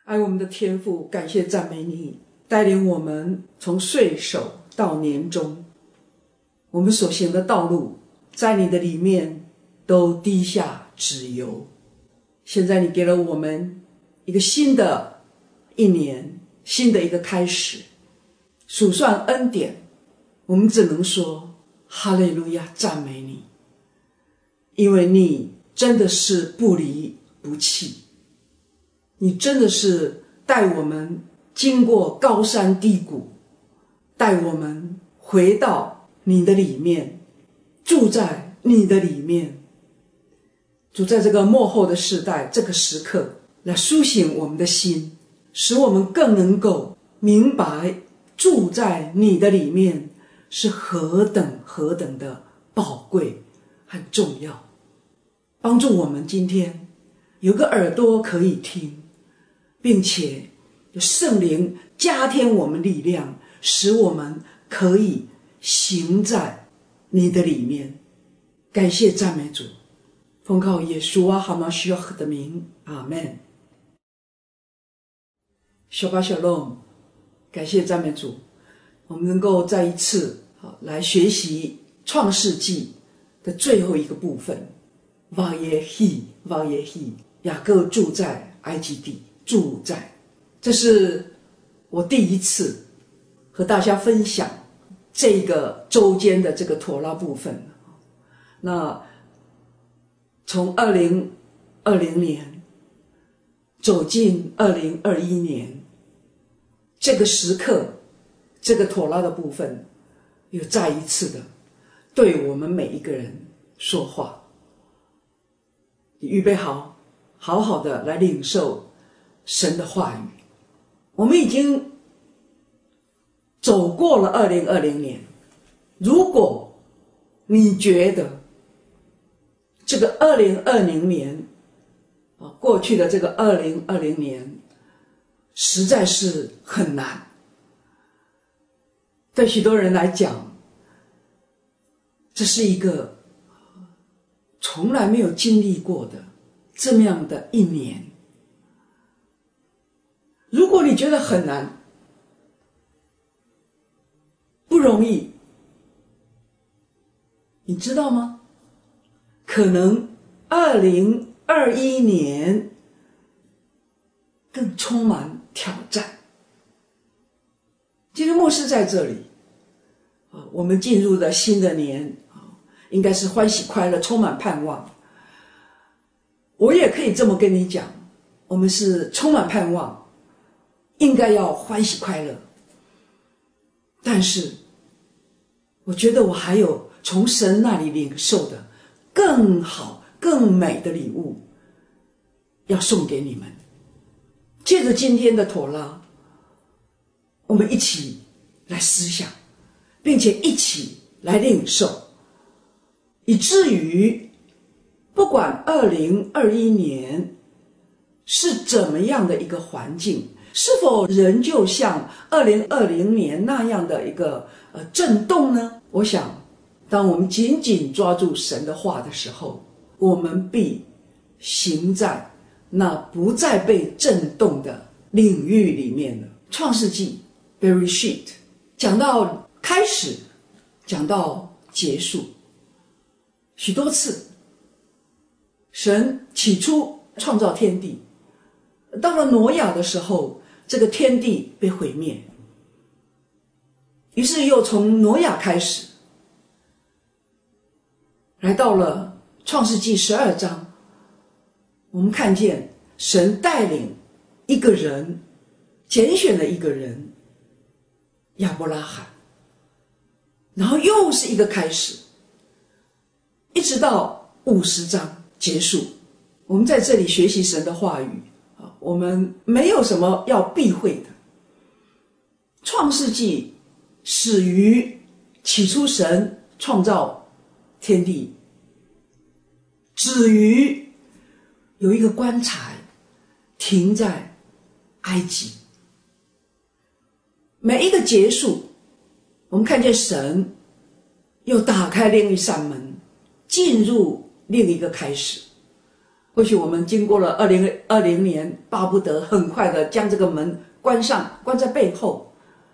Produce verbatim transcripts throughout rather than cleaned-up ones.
爱我们的天父，感谢赞美你，带领我们从岁首到年终，我们所行的道路在你的里面都滴下脂油。现在你给了我们一个新的一年，新的一个开始，数算恩典，我们只能说哈利路亚，赞美你，因为你真的是不离不弃，你真的是带我们经过高山低谷，带我们回到你的里面，住在你的里面。主，在这个末后的时代，这个时刻来苏醒我们的心，使我们更能够明白住在你的里面是何等何等的宝贵和重要。帮助我们今天有个耳朵可以听，并且有圣灵加添我们力量，使我们可以行在你的里面。感谢赞美主，奉靠耶稣啊哈马西亚的名，阿们。小巴小龙，感谢赞美主，我们能够再一次来学习创世纪的最后一个部分。瓦耶希，瓦耶希，雅各住在埃及地，住在，这是我第一次和大家分享这个周间的这个妥拉部分。那从二零二零年走进二零二一年，这个时刻，这个妥拉的部分又再一次的对我们每一个人说话。你预备好，好好的来领受神的话语。我们已经走过了二零二零年，如果你觉得这个二零二零年啊，过去的这个二零二零年实在是很难，对许多人来讲，这是一个从来没有经历过的这么样的一年。如果你觉得很难，不容易，你知道吗？可能二零二一年更充满挑战。今天牧师在这里，我们进入了新的年，应该是欢喜快乐，充满盼望。我也可以这么跟你讲，我们是充满盼望，应该要欢喜快乐。但是我觉得我还有从神那里领受的更好更美的礼物要送给你们。借着今天的妥拉，我们一起来思想，并且一起来领受，以至于不管二零二一年是怎么样的一个环境，是否仍旧像二零二零年那样的一个呃震动呢？我想当我们紧紧抓住神的话的时候，我们必行在那不再被震动的领域里面了。创世纪 Bereshit 讲到开始，讲到结束，许多次神起初创造天地，到了挪亚的时候，这个天地被毁灭，于是又从挪亚开始，来到了创世纪十二章，我们看见神带领一个人，拣选了一个人，亚伯拉罕，然后又是一个开始，一直到五十章结束。我们在这里学习神的话语，我们没有什么要避讳的。创世纪始于起初神创造天地，止于有一个棺材停在埃及。每一个结束，我们看见神又打开另一扇门，进入另一个开始。 或许我们经过了二零二零年，巴不得很快的将这个门关上，关在背后，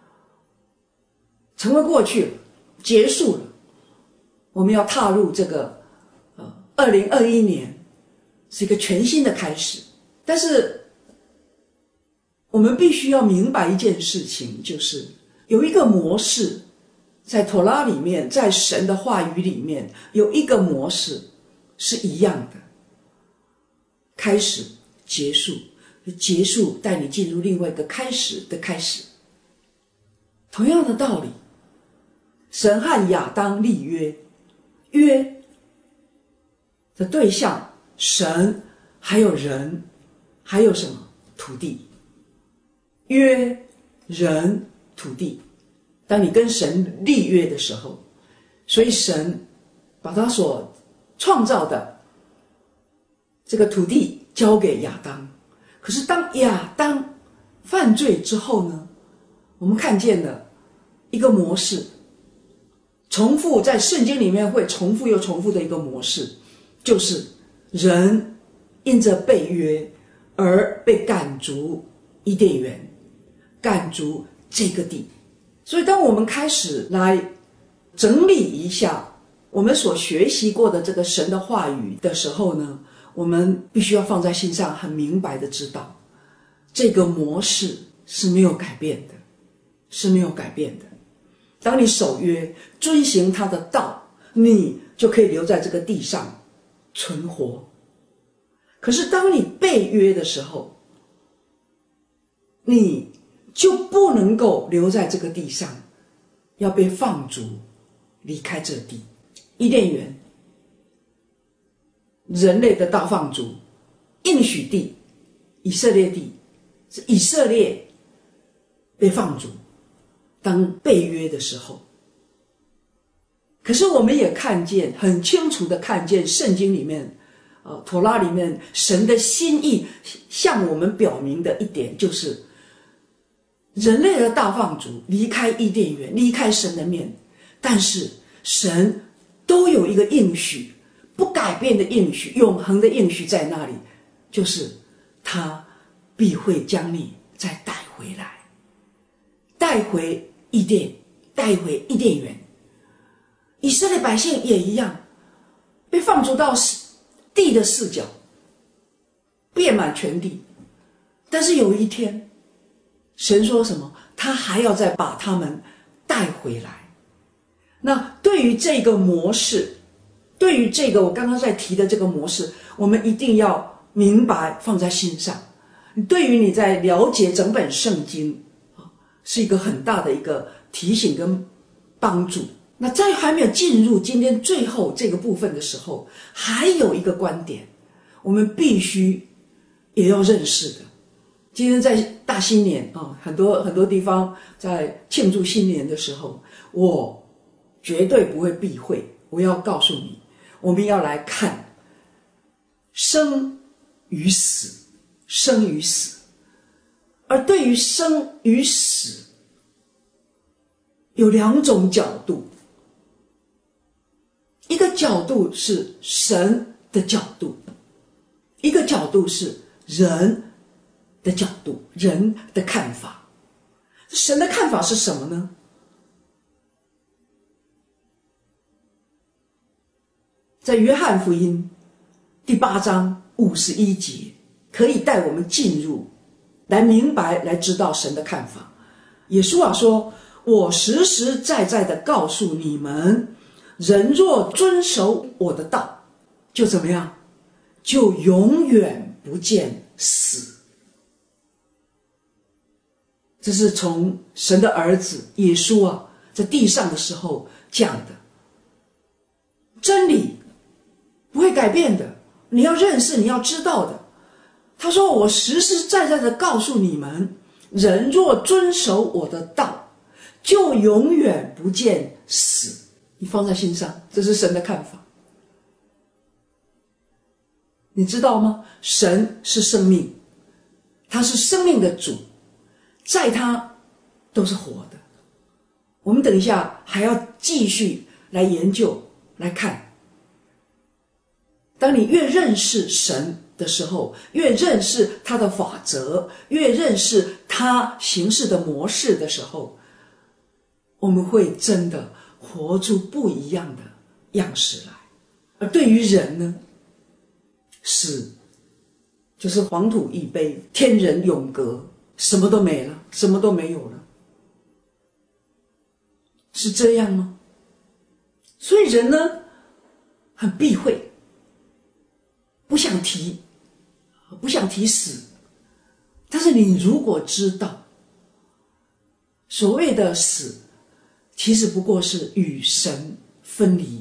成为过去了，结束了。我们要踏入这个呃二零二一年，是一个全新的开始。但是我们必须要明白一件事情，就是有一个模式，在陀拉里面，在神的话语里面，有一个模式是一样的。开始，结束，结束带你进入另外一个开始的开始。同样的道理，神和亚当立约，约的对象神，还有人，还有什么？土地。约人土地。当你跟神立约的时候，所以神把他所创造的这个土地交给亚当。可是当亚当犯罪之后呢，我们看见了一个模式，重复，在圣经里面会重复又重复的一个模式，就是人因着被约而被赶逐伊甸园，赶逐这个地。所以当我们开始来整理一下我们所学习过的这个神的话语的时候呢，我们必须要放在心上，很明白的知道这个模式是没有改变的，是没有改变的。当你守约，遵行他的道，你就可以留在这个地上存活。可是当你被约的时候，你就不能够留在这个地上，要被放逐离开这地。伊甸园，人类的大放逐，应许地，以色列地，是以色列被放逐当被约的时候。可是我们也看见，很清楚的看见圣经里面呃，陀拉里面神的心意向我们表明的一点，就是人类的大放逐离开伊甸园，离开神的面，但是神都有一个应许，不改变的应许，永恒的应许在那里，就是他必会将你再带回来，带回伊甸，带回伊甸园。以色列百姓也一样，被放逐到地的四角，遍满全地。但是有一天，神说什么？他还要再把他们带回来。那对于这个模式，对于这个我刚刚在提的这个模式，我们一定要明白，放在心上。对于你在了解整本圣经，是一个很大的一个提醒跟帮助。那在还没有进入今天最后这个部分的时候，还有一个观点，我们必须也要认识的。今天在大新年啊，很多很多地方在庆祝新年的时候，我绝对不会避讳。我要告诉你，我们要来看生与死，生与死。而对于生与死，有两种角度。一个角度是神的角度，一个角度是人的角度，人的看法。神的看法是什么呢？在约翰福音第八章五十一节，可以带我们进入，来明白，来知道神的看法。耶稣啊说：“我实实在在的告诉你们，人若遵守我的道，就怎么样？就永远不见死。”这是从神的儿子耶稣啊在地上的时候讲的真理，不会改变的。你要认识，你要知道的。他说：“我实实在在的告诉你们，人若遵守我的道，就永远不见死。”你放在心上，这是神的看法。你知道吗？神是生命，他是生命的主，在他都是活的。我们等一下还要继续来研究来看。当你越认识神， 的时候，越认识他的法则，越认识他行事的模式的时候，我们会真的活出不一样的样式来。而对于人呢，死就是黄土一碑，天人永隔，什么都没了，什么都没有了，是这样吗？所以人呢很避讳，不想提，不想提死。但是你如果知道，所谓的死其实不过是与神分离，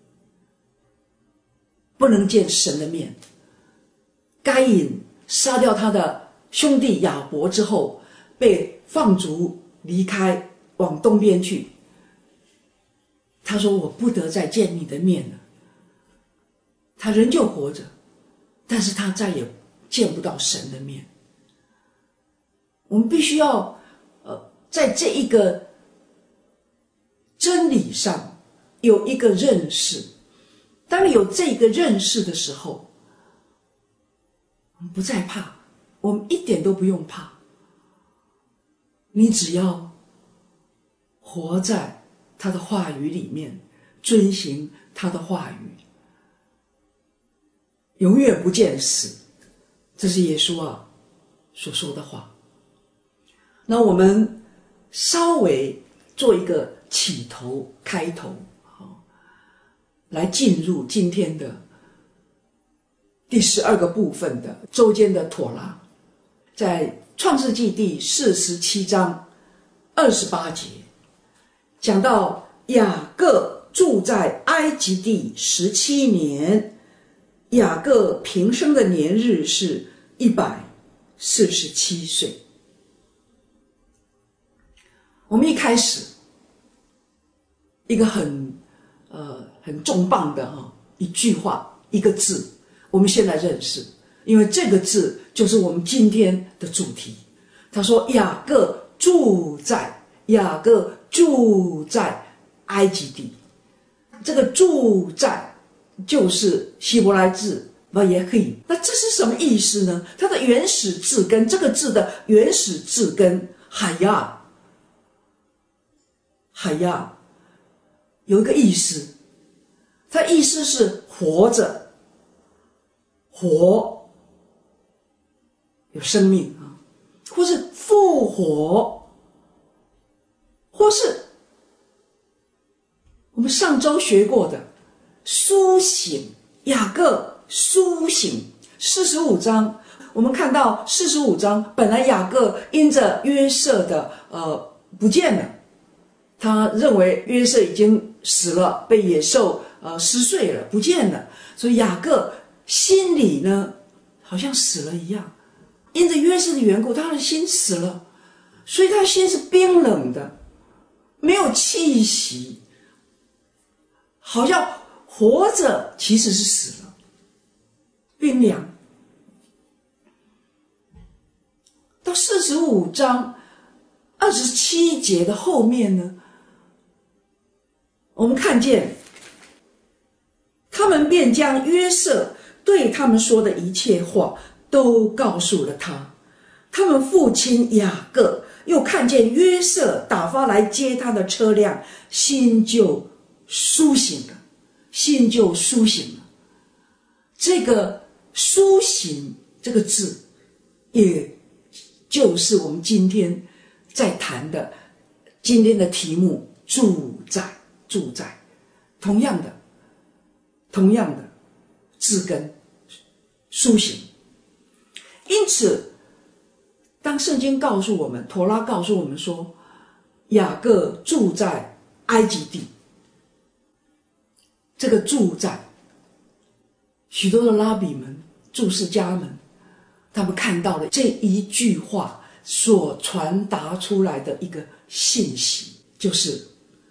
不能见神的面。该隐杀掉他的兄弟亚伯之后，被放逐离开，往东边去。他说我不得再见你的面了。他仍旧活着，但是他再也见不到神的面。我们必须要呃，在这一个真理上有一个认识。当你有这个认识的时候，我们不再怕，我们一点都不用怕。你只要活在他的话语里面，遵行他的话语，永远不见死。这是耶稣啊所说的话。那我们稍微做一个起头开头，来进入今天的第十二个部分的周间的妥拉。在创世纪第四十七章二十八节讲到雅各住在埃及地十七年，雅各平生的年日是一百四十七岁。我们一开始一个很呃很重磅的哈一句话一个字，我们先来认识，因为这个字就是我们今天的主题。他说雅各住在雅各住在埃及地，这个住在就是希伯来字 vayhi。 那这是什么意思呢？它的原始字根，这个字的原始字根海亚海亚有一个意思，它意思是活着，活有生命啊，或是复活，或是我们上周学过的苏醒。雅各苏醒四十五章，我们看到四十五章本来雅各因着约瑟的呃不见了，他认为约瑟已经死了，被野兽呃撕碎了，不见了，所以雅各心里呢好像死了一样。因着约瑟的缘故，他的心死了，所以他的心是冰冷的，没有气息，好像活着其实是死了，冰凉。到四十五章二十七节的后面呢，我们看见他们便将约瑟对他们说的一切话都告诉了他。他们父亲雅各又看见约瑟打发来接他的车辆，心就苏醒了，心就苏醒了。这个苏醒这个字，也就是我们今天在谈的今天的题目，住在住在同样的同样的字根苏醒。因此当圣经告诉我们，妥拉告诉我们说雅各住在埃及地，这个住在许多的拉比们注释家们，他们看到了这一句话所传达出来的一个信息，就是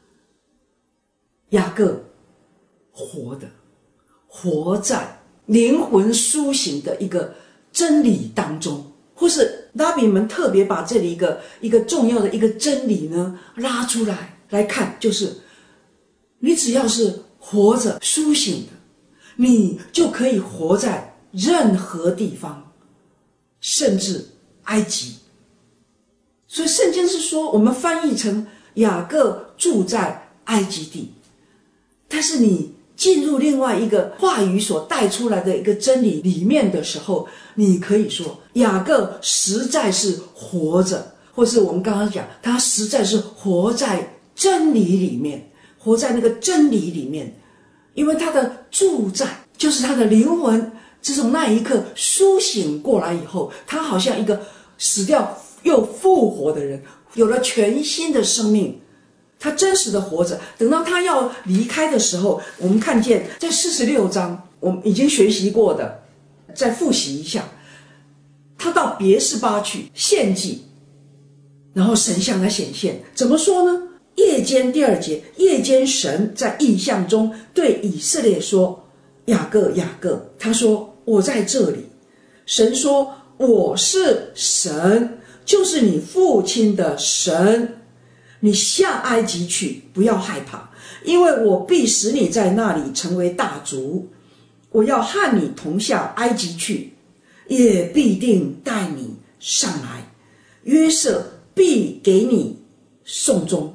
雅各活的活在灵魂苏醒的一个真理当中，或是拉比们特别把这里一个一个重要的一个真理呢拉出来来看，就是你只要是活着苏醒的，你就可以活在任何地方，甚至埃及。所以圣经是说，我们翻译成雅各住在埃及地，但是你进入另外一个话语所带出来的一个真理里面的时候，你可以说雅各实在是活着，或是我们刚刚讲他实在是活在真理里面，活在那个真理里面，因为他的住在就是他的灵魂自从那一刻苏醒过来以后，他好像一个死掉又复活的人，有了全新的生命，他真实的活着。等到他要离开的时候，我们看见在四十六章我们已经学习过的，再复习一下，他到别是巴去献祭，然后神向他显现，怎么说呢？夜间，第二节，夜间神在异象中对以色列说，雅各雅各，他说我在这里。神说我是神，就是你父亲的神，你下埃及去，不要害怕，因为我必使你在那里成为大族，我要和你同下埃及去，也必定带你上来，约瑟必给你送终。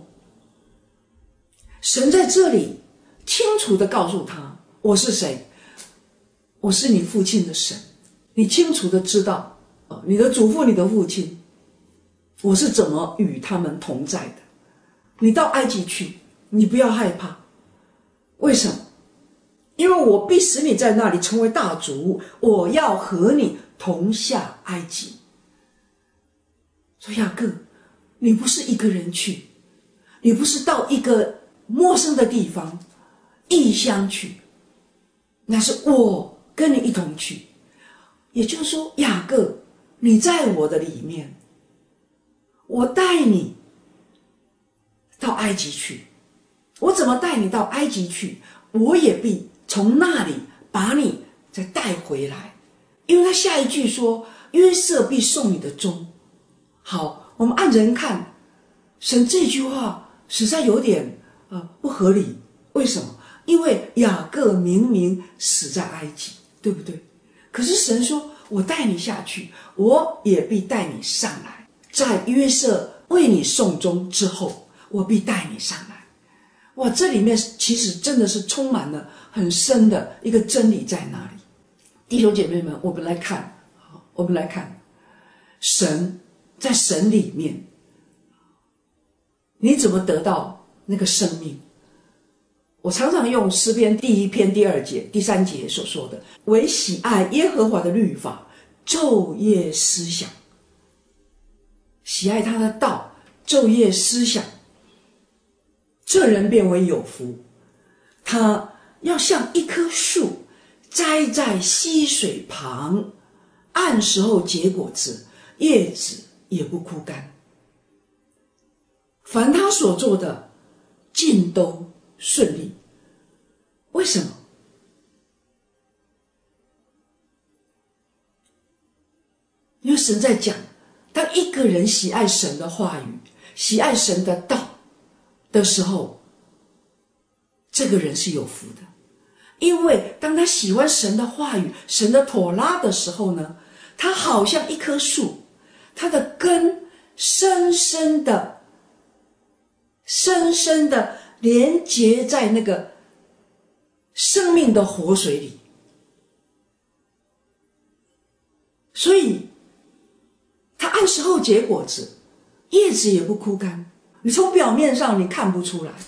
神在这里清楚地告诉他，我是谁？我是你父亲的神。你清楚地知道你的祖父你的父亲，我是怎么与他们同在的。你到埃及去，你不要害怕。为什么？因为我必使你在那里成为大族，我要和你同下埃及。说雅各，你不是一个人去，你不是到一个陌生的地方异乡去，那是我跟你一同去。也就是说，雅各，你在我的里面，我带你到埃及去。我怎么带你到埃及去？我也必从那里把你再带回来。因为他下一句说，约瑟必送你的终。好，我们按人看，神这句话实在有点呃不合理。为什么？因为雅各明明死在埃及，对不对？可是神说，我带你下去，我也必带你上来，在约瑟为你送终之后，我必带你上来。哇，这里面其实真的是充满了很深的一个真理在那里。弟兄姐妹们，我们来看，我们来看，神在神里面，你怎么得到那个生命？我常常用诗篇第一篇第二节、第三节所说的，唯喜爱耶和华的律法，昼夜思想。喜爱他的道，昼夜思想，这人变为有福。他要像一棵树栽在溪水旁，按时候结果子，叶子也不枯干。凡他所做的，尽都顺利。为什么？因为神在讲，当一个人喜爱神的话语，喜爱神的道的时候，这个人是有福的。因为当他喜欢神的话语，神的妥拉的时候呢，他好像一棵树，他的根深深的深深的连结在那个生命的活水里。所以他按时候结果子，叶子也不枯干。你从表面上你看不出来，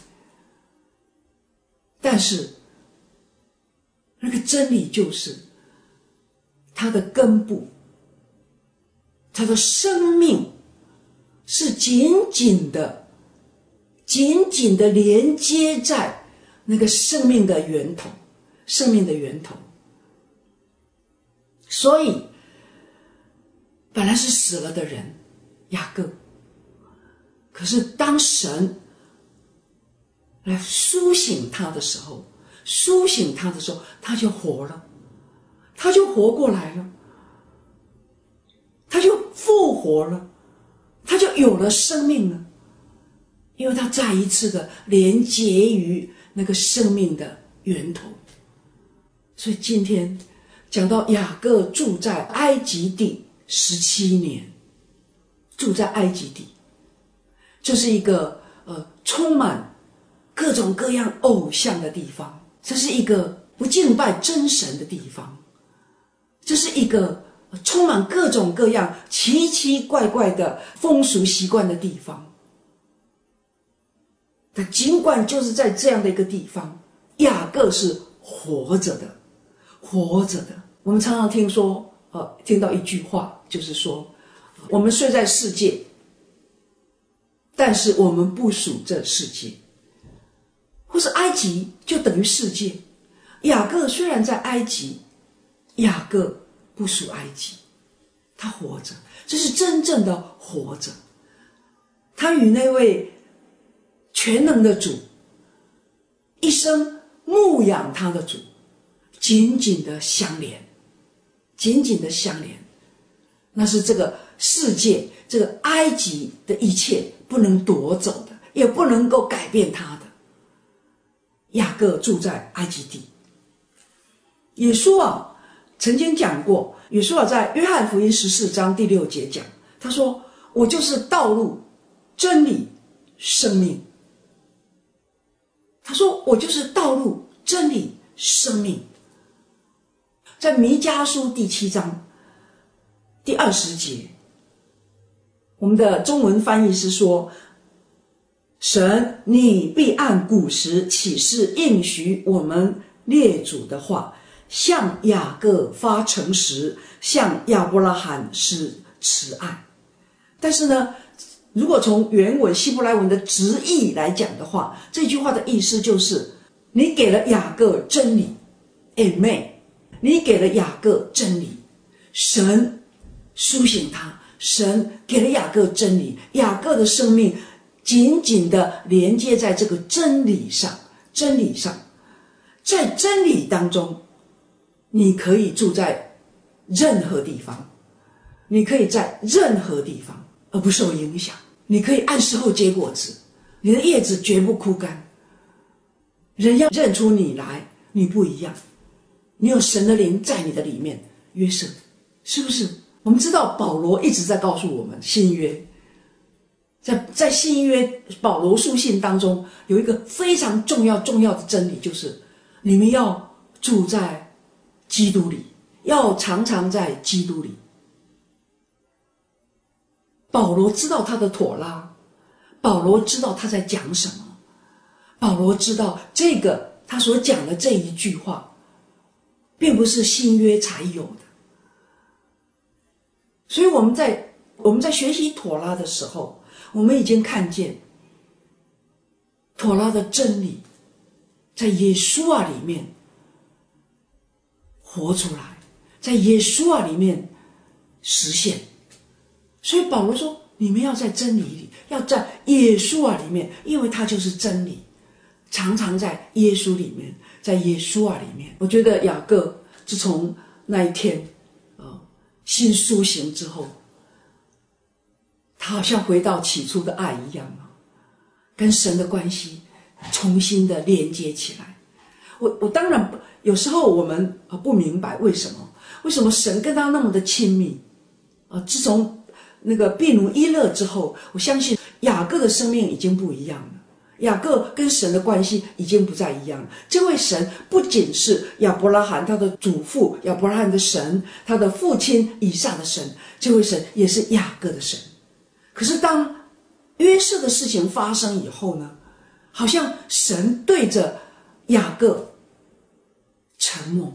但是那个真理就是他的根部，他的生命是紧紧的紧紧的连接在那个生命的源头，生命的源头。所以本来是死了的人雅各，可是当神来苏醒他的时候，苏醒他的时候，他就活了，他就活过来了，他就复活了，他就有了生命了。因为他再一次的连结于那个生命的源头。所以今天讲到雅各住在埃及地十七年，住在埃及地，这是一个呃充满各种各样偶像的地方，这是一个不敬拜真神的地方，这是一个充满各种各样奇奇怪怪的风俗习惯的地方。但尽管就是在这样的一个地方，雅各是活着的，活着的。我们常常听说，呃，听到一句话，就是说，我们虽在世界，但是我们不属这世界，或是埃及就等于世界。雅各虽然在埃及，雅各不属埃及，他活着，这是真正的活着。他与那位全能的主，一生牧养他的主，紧紧的相连，紧紧的相连。那是这个世界，这个埃及的一切不能夺走的，也不能够改变他的。雅各住在埃及地。耶稣啊曾经讲过，耶稣啊在约翰福音十四章第六节讲，他说：“我就是道路、真理、生命。”他说：“我就是道路、真理、生命。”在弥迦书第七章第二十节，我们的中文翻译是说：“神，你必按古时启示应许我们列祖的话，向雅各发诚实，向亚伯拉罕施慈爱。”但是呢，如果从原文希伯来文的直译来讲的话，这句话的意思就是你给了雅各真理 Amen， 你给了雅各真理，神苏醒他，神给了雅各真理，雅各的生命紧紧的连接在这个真理上，真理上，在真理当中，你可以住在任何地方，你可以在任何地方而不受影响，你可以按时候结果子，你的叶子绝不枯干。人要认出你来，你不一样，你有神的灵在你的里面。约瑟，是不是？我们知道保罗一直在告诉我们新约，在在新约保罗书信当中有一个非常重要重要的真理，就是你们要住在基督里，要常常在基督里。保罗知道他的妥拉，保罗知道他在讲什么，保罗知道这个他所讲的这一句话并不是新约才有的。所以我们在我们在学习妥拉的时候，我们已经看见妥拉的真理在耶稣啊里面活出来，在耶稣啊里面实现。所以保罗说，你们要在真理里，要在耶稣啊里面，因为他就是真理，常常在耶稣里面，在耶稣啊里面。我觉得雅各自从那一天呃心苏醒之后，他好像回到起初的爱一样啊，跟神的关系重新的连接起来。我我当然有时候我们不明白为什么为什么神跟他那么的亲密啊？自从那个毗努伊勒之后，我相信雅各的生命已经不一样了。雅各跟神的关系已经不再一样了。这位神不仅是亚伯拉罕他的祖父亚伯拉罕的神，他的父亲以撒的神，这位神也是雅各的神。可是当约瑟的事情发生以后呢，好像神对着雅各沉默，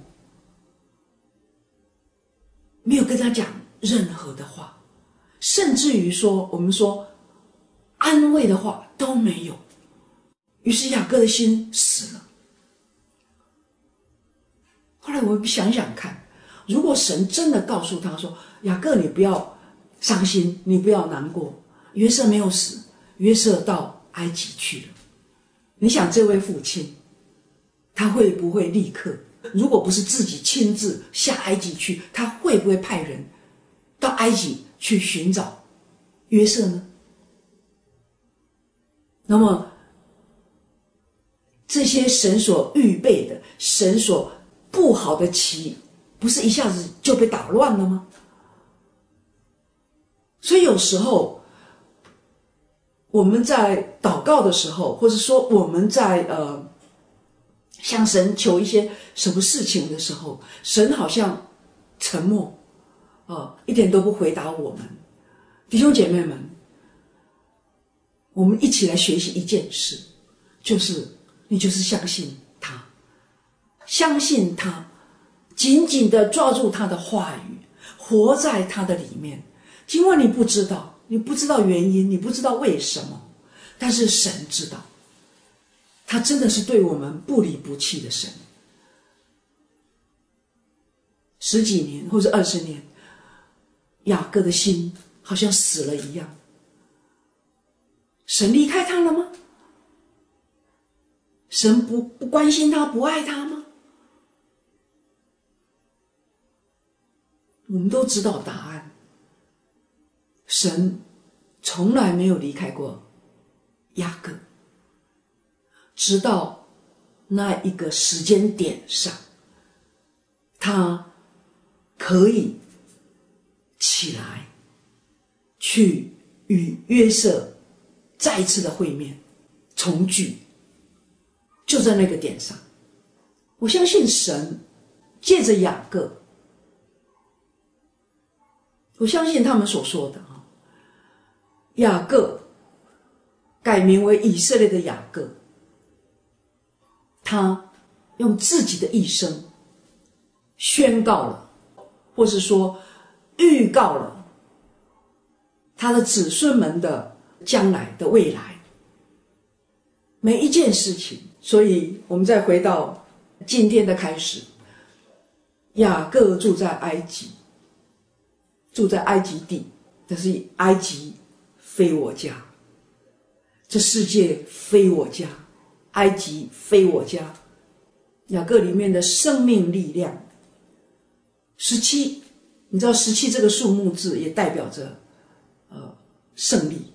没有跟他讲任何的话，甚至于说我们说安慰的话都没有。于是雅各的心死了。后来我想想看，如果神真的告诉他说，雅各你不要伤心，你不要难过，约瑟没有死，约瑟到埃及去了，你想这位父亲他会不会立刻，如果不是自己亲自下埃及去，他会不会派人到埃及去寻找约瑟呢？那么这些神所预备的，神所布好的棋不是一下子就被打乱了吗？所以有时候我们在祷告的时候，或者说我们在呃向神求一些什么事情的时候，神好像沉默，呃，一点都不回答我们。弟兄姐妹们，我们一起来学习一件事，就是你就是相信他，相信他，紧紧地抓住他的话语，活在他的里面。尽管你不知道，你不知道原因，你不知道为什么，但是神知道，他真的是对我们不离不弃的神。十几年或者二十年，雅各的心好像死了一样。神离开他了吗？神不不关心他，不爱他吗？我们都知道答案。神从来没有离开过雅各，直到那一个时间点上，他可以起来去与约瑟再一次的会面重聚，就在那个点上。我相信神借着雅各，我相信他们所说的啊，雅各改名为以色列的雅各，他用自己的一生宣告了，或是说预告了他的子孙们的将来的未来，每一件事情。所以我们再回到今天的开始，雅各住在埃及，住在埃及地，但是埃及非我家，这世界非我家，埃及非我家。雅各里面的生命力量，十七，你知道十七这个数目字也代表着呃胜利。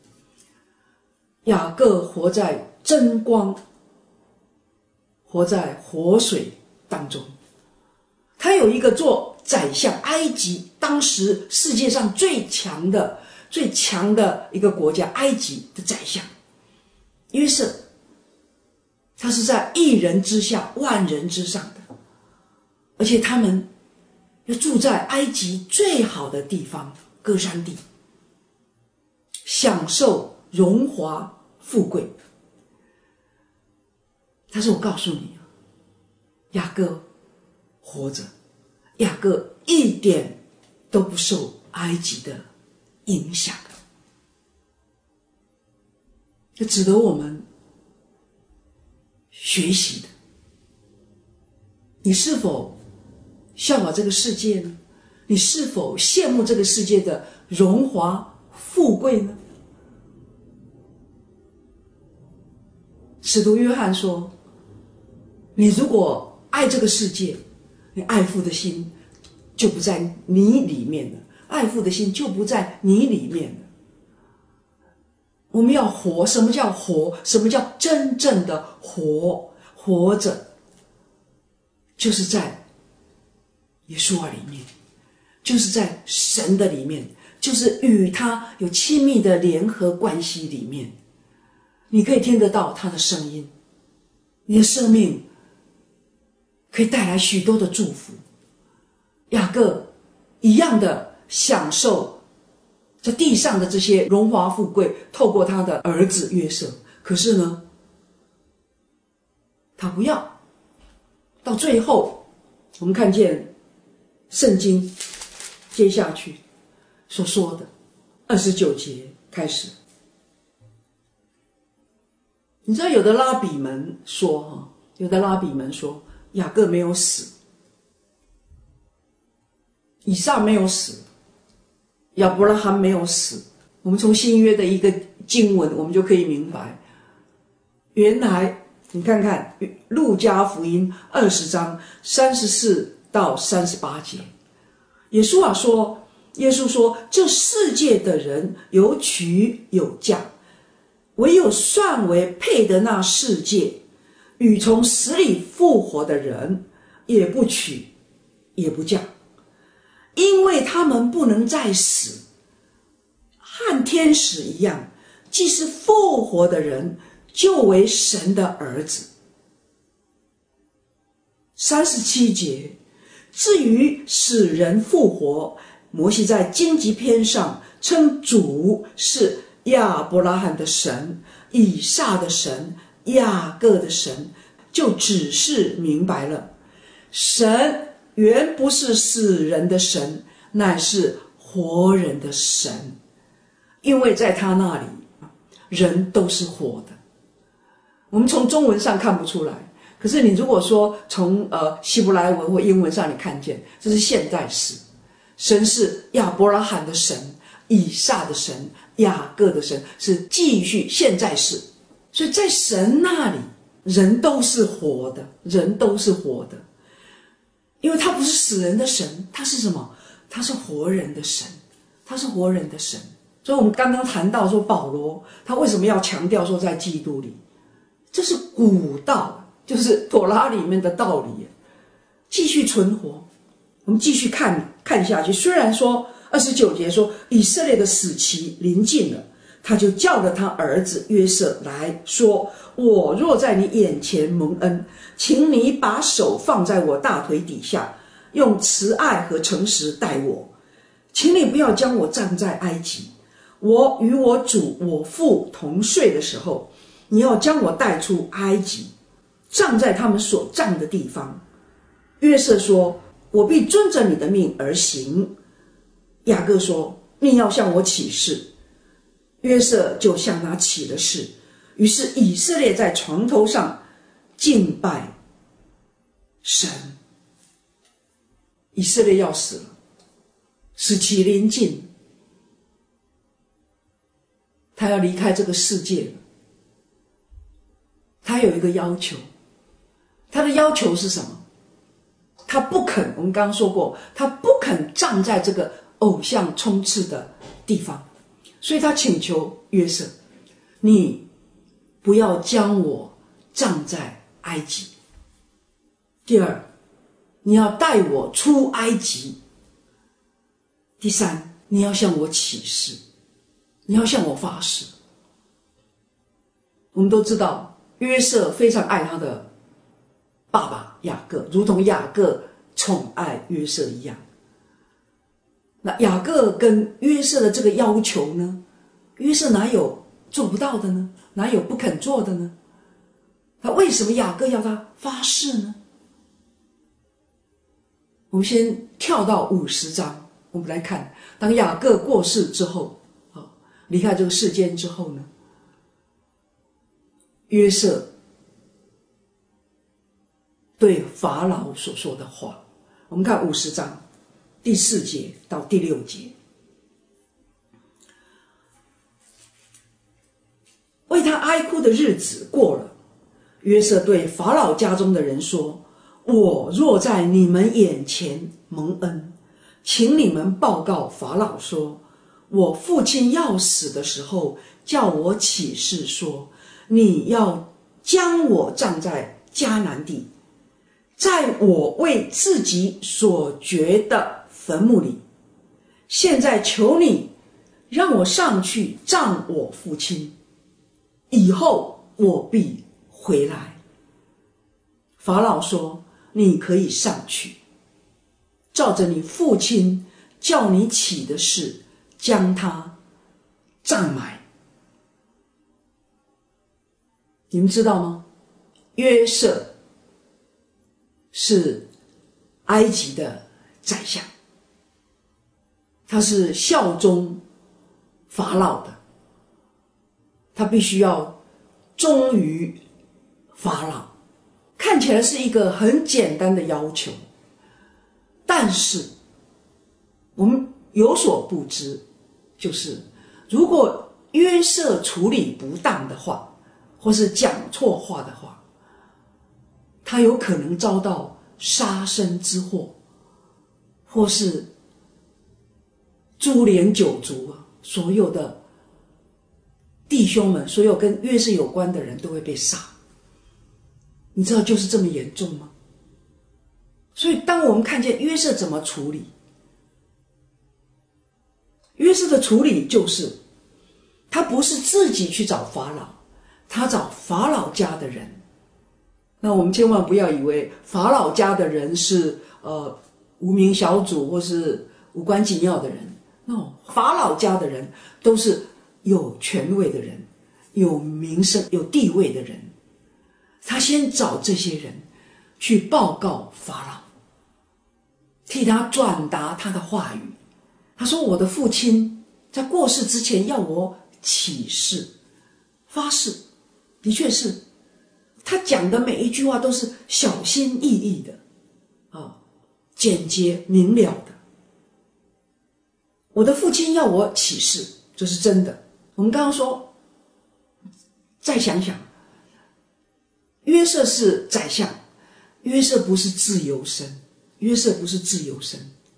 雅各活在真光，活在活水当中。他有一个做宰相，埃及当时世界上最强的最强的一个国家，埃及的宰相约瑟，他是在一人之下万人之上的，而且他们又住在埃及最好的地方歌珊地，享受荣华富贵。但是我告诉你，雅各活着，雅各一点都不受埃及的影响，这值得我们学习的。你是否效法这个世界呢？你是否羡慕这个世界的荣华富贵呢？使徒约翰说，你如果爱这个世界，你爱父的心就不在你里面了，爱父的心就不在你里面了。我们要活，什么叫活？什么叫真正的活？活着就是在耶稣啊里面，就是在神的里面，就是与他有亲密的联合关系里面，你可以听得到他的声音，你的生命可以带来许多的祝福。雅各一样的享受在地上的这些荣华富贵，透过他的儿子约瑟。可是呢，他不要。到最后我们看见圣经接下去所说的二十九节开始，你知道有的拉比们说，有的拉比们说雅各没有死，以撒没有死，亚伯拉罕没有死。我们从新约的一个经文我们就可以明白，原来你看看路加福音二十章三十四到三十八节，耶稣啊说，耶稣说，这世界的人有娶有嫁，唯有算为配得那世界与从死里复活的人，也不娶也不降，因为他们不能再死，和天使一样，既是复活的人，就为神的儿子。三十七节，至于使人复活，摩西在荆棘篇上称主是亚伯拉罕的神、以撒的神、雅各的神，就只是明白了，神原不是死人的神，乃是活人的神，因为在他那里人都是活的。我们从中文上看不出来，可是你如果说从呃希伯来文或英文上你看见，这是现在式。神是亚伯拉罕的神、以撒的神、雅各的神，是继续现在式。所以在神那里人都是活的，人都是活的，因为他不是死人的神，他是什么？他是活人的神，他是活人的神。所以我们刚刚谈到说保罗他为什么要强调说在基督里，这是古道，就是妥拉里面的道理，继续存活。我们继续看看下去，虽然说二十九节说以色列的死期临近了，他就叫了他儿子约瑟来说，我若在你眼前蒙恩，请你把手放在我大腿底下，用慈爱和诚实待我，请你不要将我葬在埃及，我与我主我父同睡的时候，你要将我带出埃及，葬在他们所葬的地方。约瑟说，我必遵着你的命而行。雅各说，你要向我起誓。约瑟就向他起了誓，于是以色列在床头上敬拜神。以色列要死了，死期临近，他要离开这个世界了。他有一个要求，他的要求是什么？他不肯，我们刚刚说过，他不肯站在这个偶像充斥的地方，所以他请求约瑟，你不要将我葬在埃及。第二，你要带我出埃及。第三，你要向我起誓，你要向我发誓。我们都知道约瑟非常爱他的爸爸雅各，如同雅各宠爱约瑟一样。那雅各跟约瑟的这个要求呢，约瑟哪有做不到的呢？哪有不肯做的呢？那为什么雅各要他发誓呢？我们先跳到五十章，我们来看，当雅各过世之后，离开这个世间之后呢，约瑟对法老所说的话，我们看五十章第四节到第六节。为他哀哭的日子过了，约瑟对法老家中的人说，我若在你们眼前蒙恩，请你们报告法老说，我父亲要死的时候，叫我起誓说，你要将我葬在迦南地，在我为自己所掘的坟墓里。现在求你让我上去葬我父亲，以后我必回来。法老说，你可以上去，照着你父亲叫你起的事，将他葬埋。你们知道吗？约瑟是埃及的宰相，他是效忠法老的，他必须要忠于法老。看起来是一个很简单的要求，但是我们有所不知，就是如果约瑟处理不当的话，或是讲错话的话，他有可能遭到杀身之祸，或是株连九族啊，所有的弟兄们，所有跟约瑟有关的人都会被杀。你知道就是这么严重吗？ 所以当我们看见约瑟怎么处理，约瑟的处理就是他不是自己去找法老，他找法老家的人。那我们千万不要以为法老家的人是呃无名小卒或是无关紧要的人。no， 法老家的人都是有权位的人，有名声有地位的人。他先找这些人去报告法老，替他转达他的话语。他说我的父亲在过世之前要我起誓发誓，的确是他讲的每一句话都是小心翼翼的啊，简洁明了的。我的父亲要我起誓，这是真的。我们刚刚说，再想想，约瑟是宰相，约瑟不是自由身，约瑟不是自由身，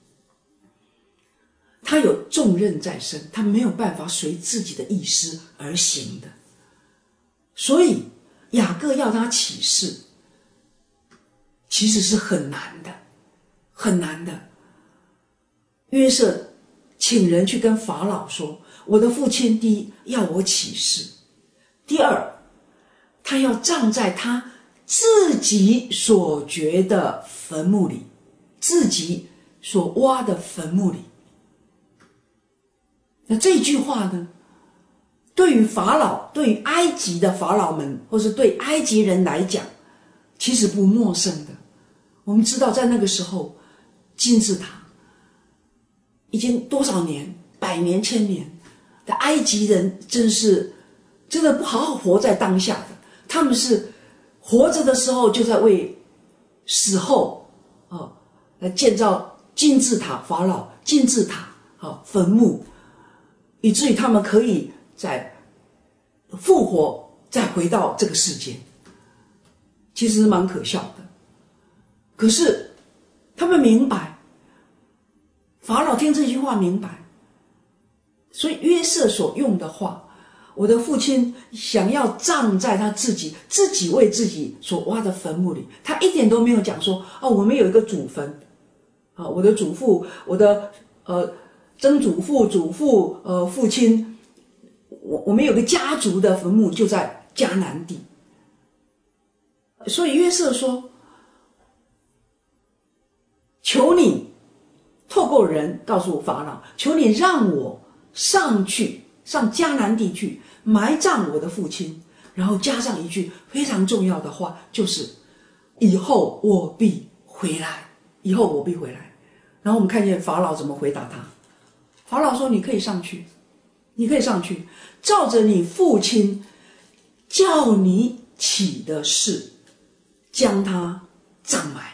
他有重任在身，他没有办法随自己的意思而行的。所以雅各要他起誓，其实是很难的，很难的。约瑟请人去跟法老说，我的父亲第一要我起誓，第二他要葬在他自己所掘的坟墓里，自己所挖的坟墓里。那这句话呢，对于法老，对于埃及的法老们，或是对埃及人来讲，其实不陌生的。我们知道在那个时候，金字塔已经多少年，百年千年的埃及人真是真的不好好活在当下的，他们是活着的时候就在为死后啊来建造金字塔，法老金字塔啊坟墓，以至于他们可以在复活再回到这个世界，其实是蛮可笑的。可是他们明白，法老听这句话明白，所以约瑟所用的话，我的父亲想要葬在他自己自己为自己所挖的坟墓里，他一点都没有讲说哦，我们有一个祖坟啊，我的祖父，我的呃曾祖父、祖父、呃父亲，我我们有个家族的坟墓就在迦南地。所以约瑟说，求你透过人告诉法老，求你让我上去上迦南地去埋葬我的父亲，然后加上一句非常重要的话，就是以后我必回来，以后我必回来。然后我们看见法老怎么回答他，法老说，你可以上去，你可以上去，照着你父亲叫你起的事将他葬埋。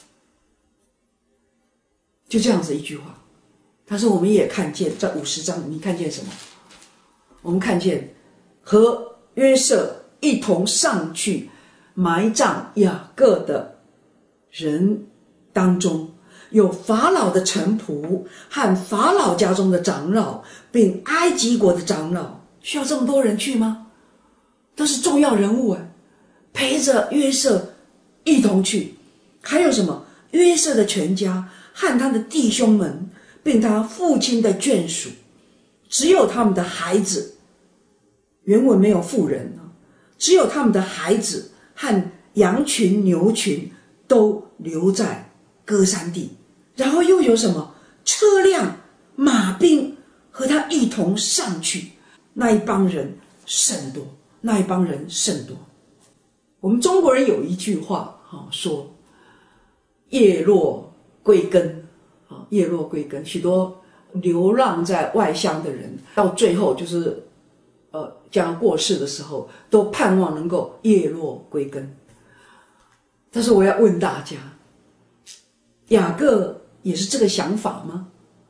就这样子一句话。但是我们也看见在五十章，你看见什么？我们看见和约瑟一同上去埋葬雅各的人当中，有法老的臣仆和法老家中的长老，并埃及国的长老。需要这么多人去吗？都是重要人物啊，陪着约瑟一同去。还有什么？约瑟的全家和他的弟兄们，并他父亲的眷属，只有他们的孩子，原文没有妇人，只有他们的孩子和羊群牛群都留在歌珊地。然后又有什么？车辆马兵和他一同上去，那一帮人甚多，那一帮人甚多。我们中国人有一句话说叶落归根，叶落归根。许多流浪在外乡的人到最后就是呃将过世的时候，都盼望能够叶落归根。但是我要问大家，雅各也是这个想法吗？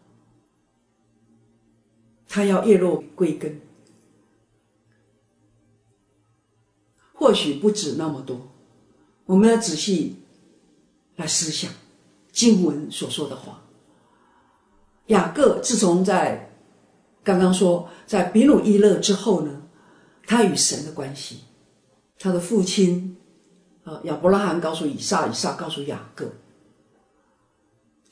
他要叶落归根，或许不止那么多。我们要仔细来思想经文所说的话。雅各自从在刚刚说在比努伊勒之后呢，他与神的关系，他的父亲呃亚伯拉罕告诉以撒，以撒告诉雅各，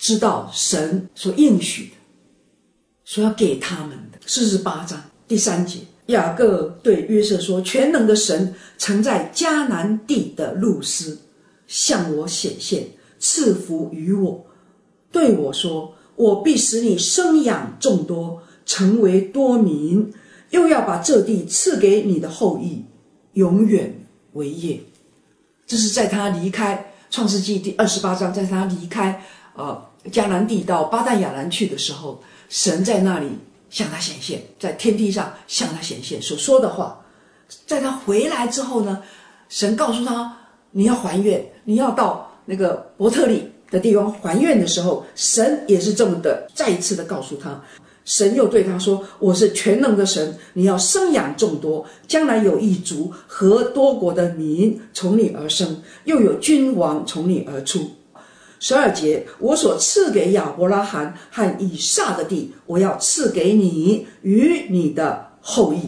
知道神所应许的，所要给他们的。四十八章第三节，雅各对约瑟说：全能的神曾在迦南地的路斯向我显现，赐福于我，对我说：我必使你生养众多，成为多民，又要把这地赐给你的后裔，永远为业。这是在他离开创世纪第二十八章，在他离开呃迦南地到巴旦亚兰去的时候，神在那里向他显现，在天梯上向他显现所说的话。在他回来之后呢，神告诉他你要还愿，你要到那个伯特利的地方还愿的时候，神也是这么的再一次的告诉他。神又对他说：我是全能的神，你要生养众多，将来有一族和多国的民从你而生，又有君王从你而出。十二节，我所赐给亚伯拉罕和以撒的地，我要赐给你与你的后裔。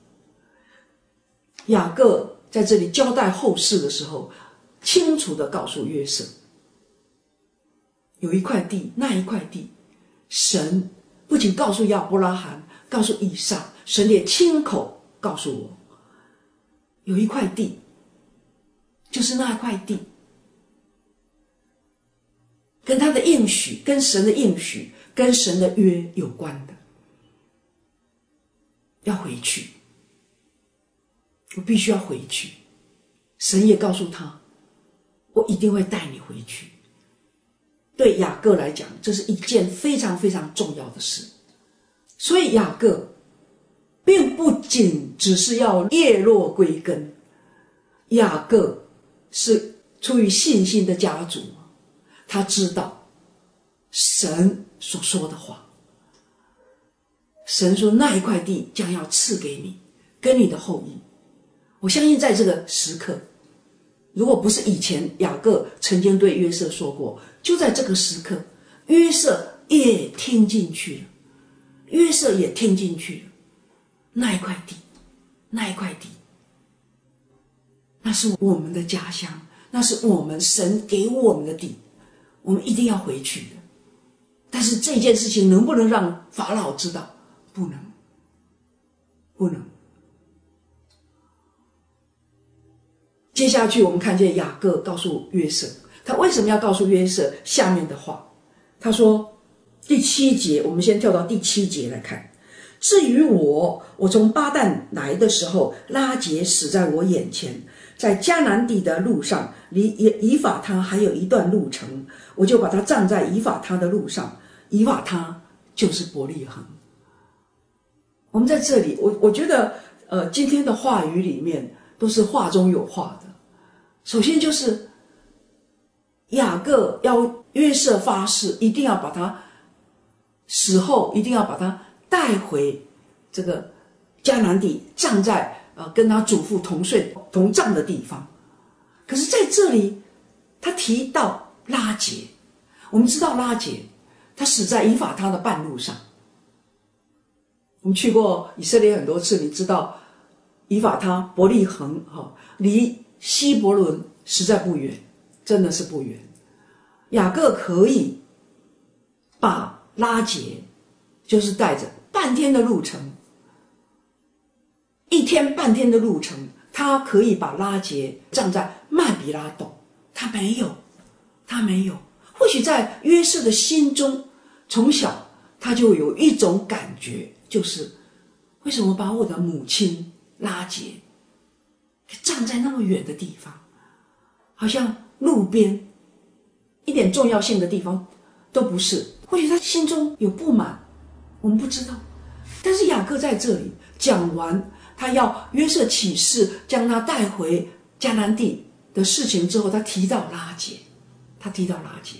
雅各在这里交代后事的时候，清楚地告诉约瑟，有一块地，那一块地，神不仅告诉亚伯拉罕，告诉以撒，神也亲口告诉我，有一块地，就是那块地，跟他的应许，跟神的应许，跟神的约有关的，要回去，我必须要回去。神也告诉他，我一定会带你回去。对雅各来讲，这是一件非常非常重要的事。所以雅各并不仅只是要叶落归根，雅各是出于信心的家族，他知道神所说的话。神说那一块地将要赐给你跟你的后裔。我相信在这个时刻，如果不是以前雅各曾经对约瑟说过，就在这个时刻，约瑟也听进去了，约瑟也听进去了。那一块地，那一块地，那是我们的家乡，那是我们神给我们的地，我们一定要回去的。但是这件事情能不能让法老知道？不能，不能。接下去我们看见雅各告诉约瑟，他为什么要告诉约瑟下面的话？他说第七节，我们先跳到第七节来看。至于我，我从巴旦来的时候，拉结死在我眼前，在迦南地的路上，离以法他还有一段路程，我就把他葬在以法他的路上。以法他就是伯利恒。我们在这里，我我觉得，呃，今天的话语里面都是话中有话的。首先就是雅各要约瑟发誓，一定要把他死后一定要把他带回这个迦南地，葬在呃跟他祖父同睡同葬的地方。可是在这里他提到拉结，我们知道拉结他死在以法他的半路上。我们去过以色列很多次，你知道以法他伯利恒哈离希伯伦实在不远，真的是不远。雅各可以把拉结，就是带着半天的路程，一天半天的路程，他可以把拉结葬在麦比拉斗。他没有，他没有。或许在约瑟的心中，从小他就有一种感觉，就是为什么把我的母亲拉结站在那么远的地方，好像路边一点重要性的地方都不是。或许他心中有不满，我们不知道。但是雅各在这里讲完他要约瑟起誓将他带回迦南地的事情之后，他提到拉结，他提到拉结。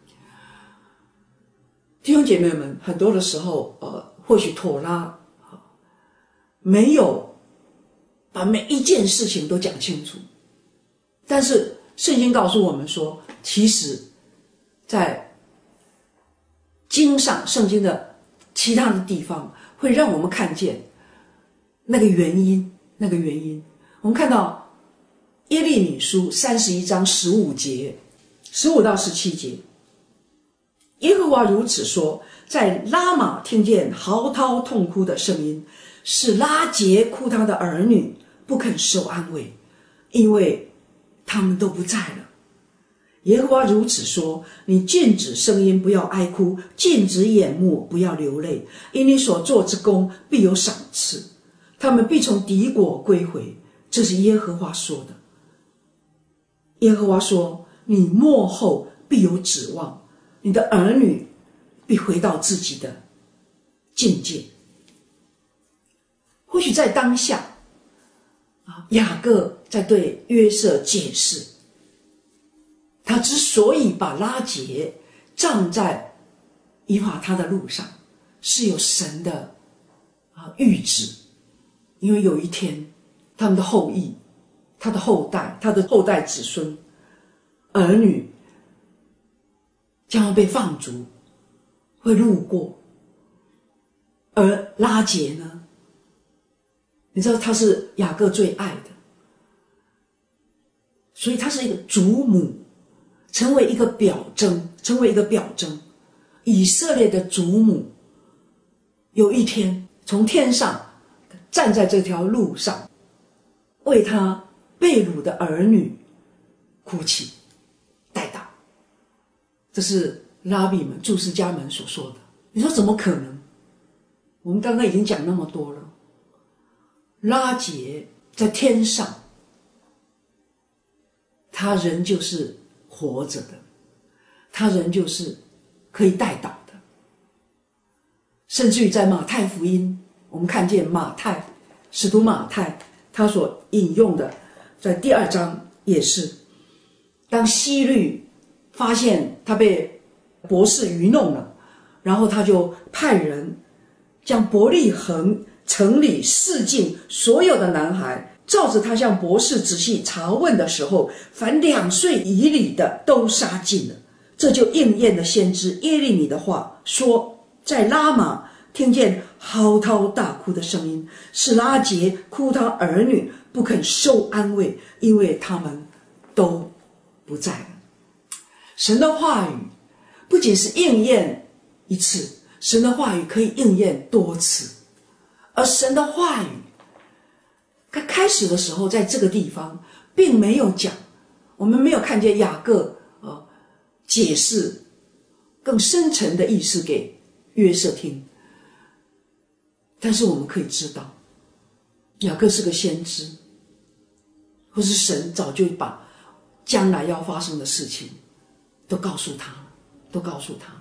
弟兄姐妹们，很多的时候呃，或许妥拉没有把每一件事情都讲清楚，但是圣经告诉我们说，其实在经上，圣经的其他的地方会让我们看见那个原因，那个原因。我们看到耶利米书三十一章十五节，十五到十七节， 耶和华如此说，在拉玛听见嚎啕痛哭的声音，是拉结哭他的儿女，不肯受安慰，因为他们都不在了。耶和华如此说，你禁止声音，不要哀哭，禁止眼目，不要流泪，因你所做之功必有赏赐，他们必从敌国归回。这是耶和华说的。耶和华说，你末后必有指望，你的儿女必回到自己的境界。或许在当下，雅各在对约瑟解释，他之所以把拉结葬在以法他的路上，是有神的预旨。因为有一天他们的后裔，他的后代，他的后代子孙儿女将要被放逐，会路过。而拉结呢，你知道他是雅各最爱的，所以他是一个祖母，成为一个表征，成为一个表征。以色列的祖母有一天从天上站在这条路上，为他被掳的儿女哭泣代祷。这是拉比们、注释家们所说的。你说怎么可能？我们刚刚已经讲那么多了。拉结在天上，他仍旧是活着的，他仍旧是可以代祷的。甚至于在马太福音，我们看见马太使徒马太他所引用的，在第二章也是，当希律发现他被博士愚弄了，然后他就派人将伯利恒城里四境所有的男孩，照着他向博士仔细查问的时候，凡两岁以里的都杀尽了。这就应验了先知耶利米的话，说在拉玛听见嚎啕大哭的声音，是拉结哭他儿女，不肯受安慰，因为他们都不在了。神的话语不仅是应验一次，神的话语可以应验多次。而神的话语他开始的时候，在这个地方并没有讲，我们没有看见雅各呃解释更深层的意思给约瑟听。但是我们可以知道，雅各是个先知，或是神早就把将来要发生的事情都告诉他了，都告诉他了。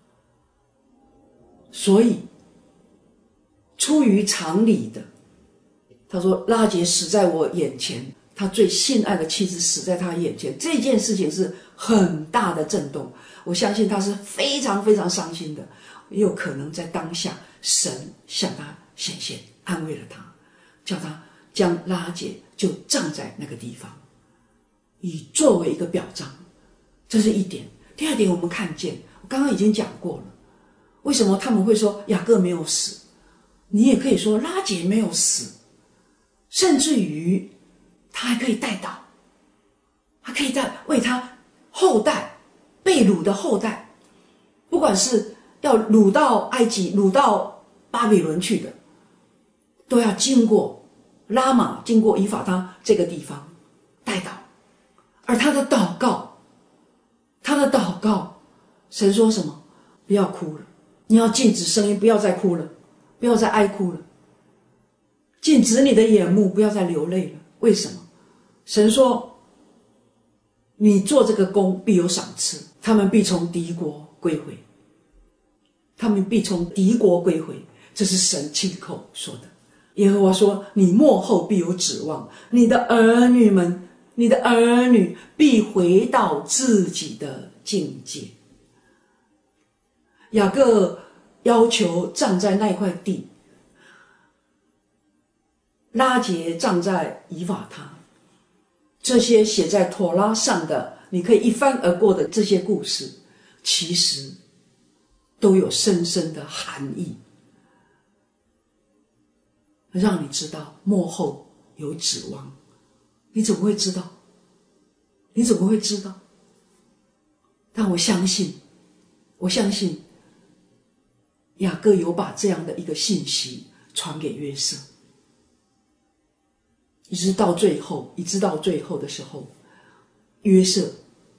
所以出于常理的，他说拉结死在我眼前，他最心爱的妻子死在他眼前，这件事情是很大的震动。我相信他是非常非常伤心的，也有可能在当下神向他显现，安慰了他，叫他将拉结就葬在那个地方，以作为一个表彰。这是一点。第二点，我们看见我刚刚已经讲过了，为什么他们会说雅各没有死，你也可以说拉结没有死，甚至于他还可以代祷，他可以代为他后代被掳的后代，不管是要掳到埃及掳到巴比伦去的，都要经过拉玛，经过以法他这个地方代祷。而他的祷告，他的祷告，神说什么？不要哭了，你要禁止声音，不要再哭了，不要再哀哭了，禁止你的眼目，不要再流泪了。为什么？神说你做这个工必有赏赐，他们必从敌国归回，他们必从敌国归回，这是神亲口说的。耶和华说你末后必有指望，你的儿女们，你的儿女必回到自己的境界。雅各要求葬在那块地，拉结葬在以法他，这些写在妥拉上的，你可以一翻而过的这些故事，其实都有深深的含义，让你知道末后有指望。你怎么会知道？你怎么会知道？但我相信我相信雅各有把这样的一个信息传给约瑟，一直到最后，一直到最后的时候，约瑟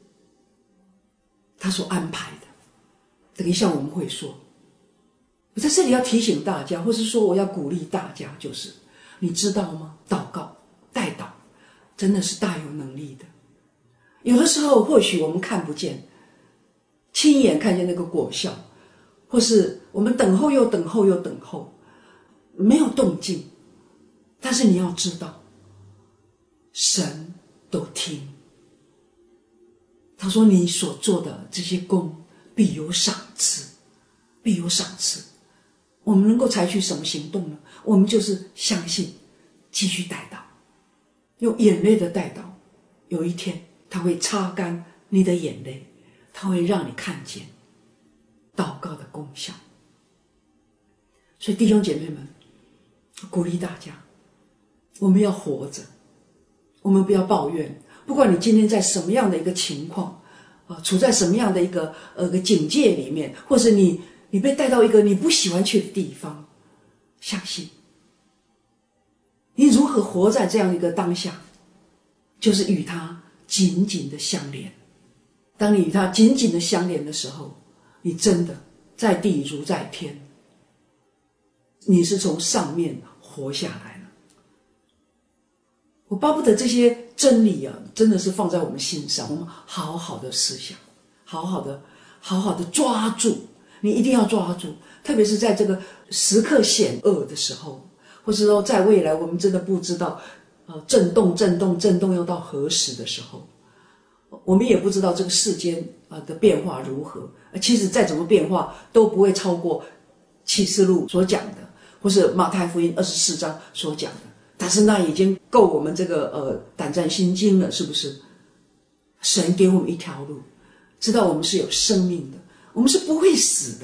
他所安排的，等一下我们会说。我在这里要提醒大家，或是说我要鼓励大家，就是你知道吗？祷告、代祷真的是大有能力的。有的时候或许我们看不见，亲眼看见那个果效，或是我们等候又等候又等候，没有动静，但是你要知道，神都听。他说你所做的这些功必有赏赐，必有赏赐。我们能够采取什么行动呢？我们就是相信，继续代祷，用眼泪的代祷，有一天他会擦干你的眼泪，他会让你看见祷告的功效。所以弟兄姐妹们，鼓励大家，我们要活着，我们不要抱怨。不管你今天在什么样的一个情况，啊，处在什么样的一个呃个境界里面，或是你你被带到一个你不喜欢去的地方，相信你如何活在这样一个当下，就是与他紧紧的相连。当你与他紧紧的相连的时候，你真的在地如在天，你是从上面活下来了。我巴不得这些真理啊，真的是放在我们心上，我们好好的思想，好好的好好的抓住，你一定要抓住，特别是在这个时刻险恶的时候，或是说在未来我们真的不知道呃震动震动震动要到何时的时候，我们也不知道这个世间啊的变化如何，其实再怎么变化都不会超过启示录所讲的，或是马太福音二十四章所讲的，但是那已经够我们这个呃胆战心惊了，是不是？神给我们一条路，知道我们是有生命的，我们是不会死的，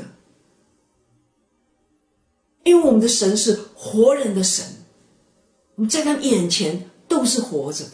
因为我们的神是活人的神，我们在他眼前都是活着的。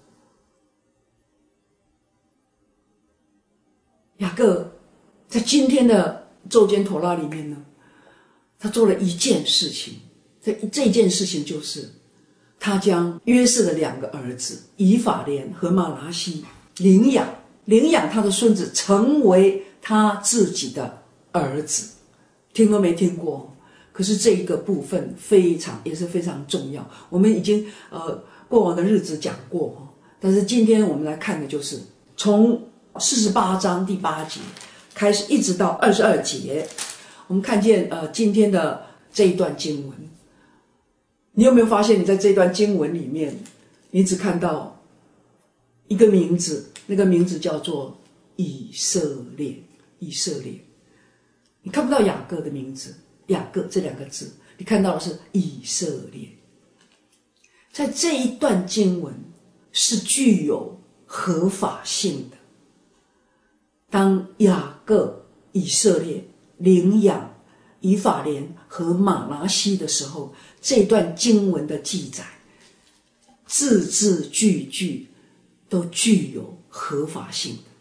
雅各在今天的周间妥拉里面呢，他做了一件事情，这这件事情就是他将约瑟的两个儿子以法莲和玛拿西领养，领养他的孙子成为他自己的儿子。听过没听过？可是这一个部分非常也是非常重要，我们已经呃过往的日子讲过，但是今天我们来看的就是从四十八章第八节开始一直到二十二节，我们看见呃今天的这一段经文。你有没有发现你在这段经文里面，你只看到一个名字，那个名字叫做以色列，以色列，你看不到雅各的名字，雅各这两个字，你看到的是以色列。在这一段经文是具有合法性的。当雅各、以色列领养以法莲和玛拿西的时候，这段经文的记载字字句句都具有合法性的，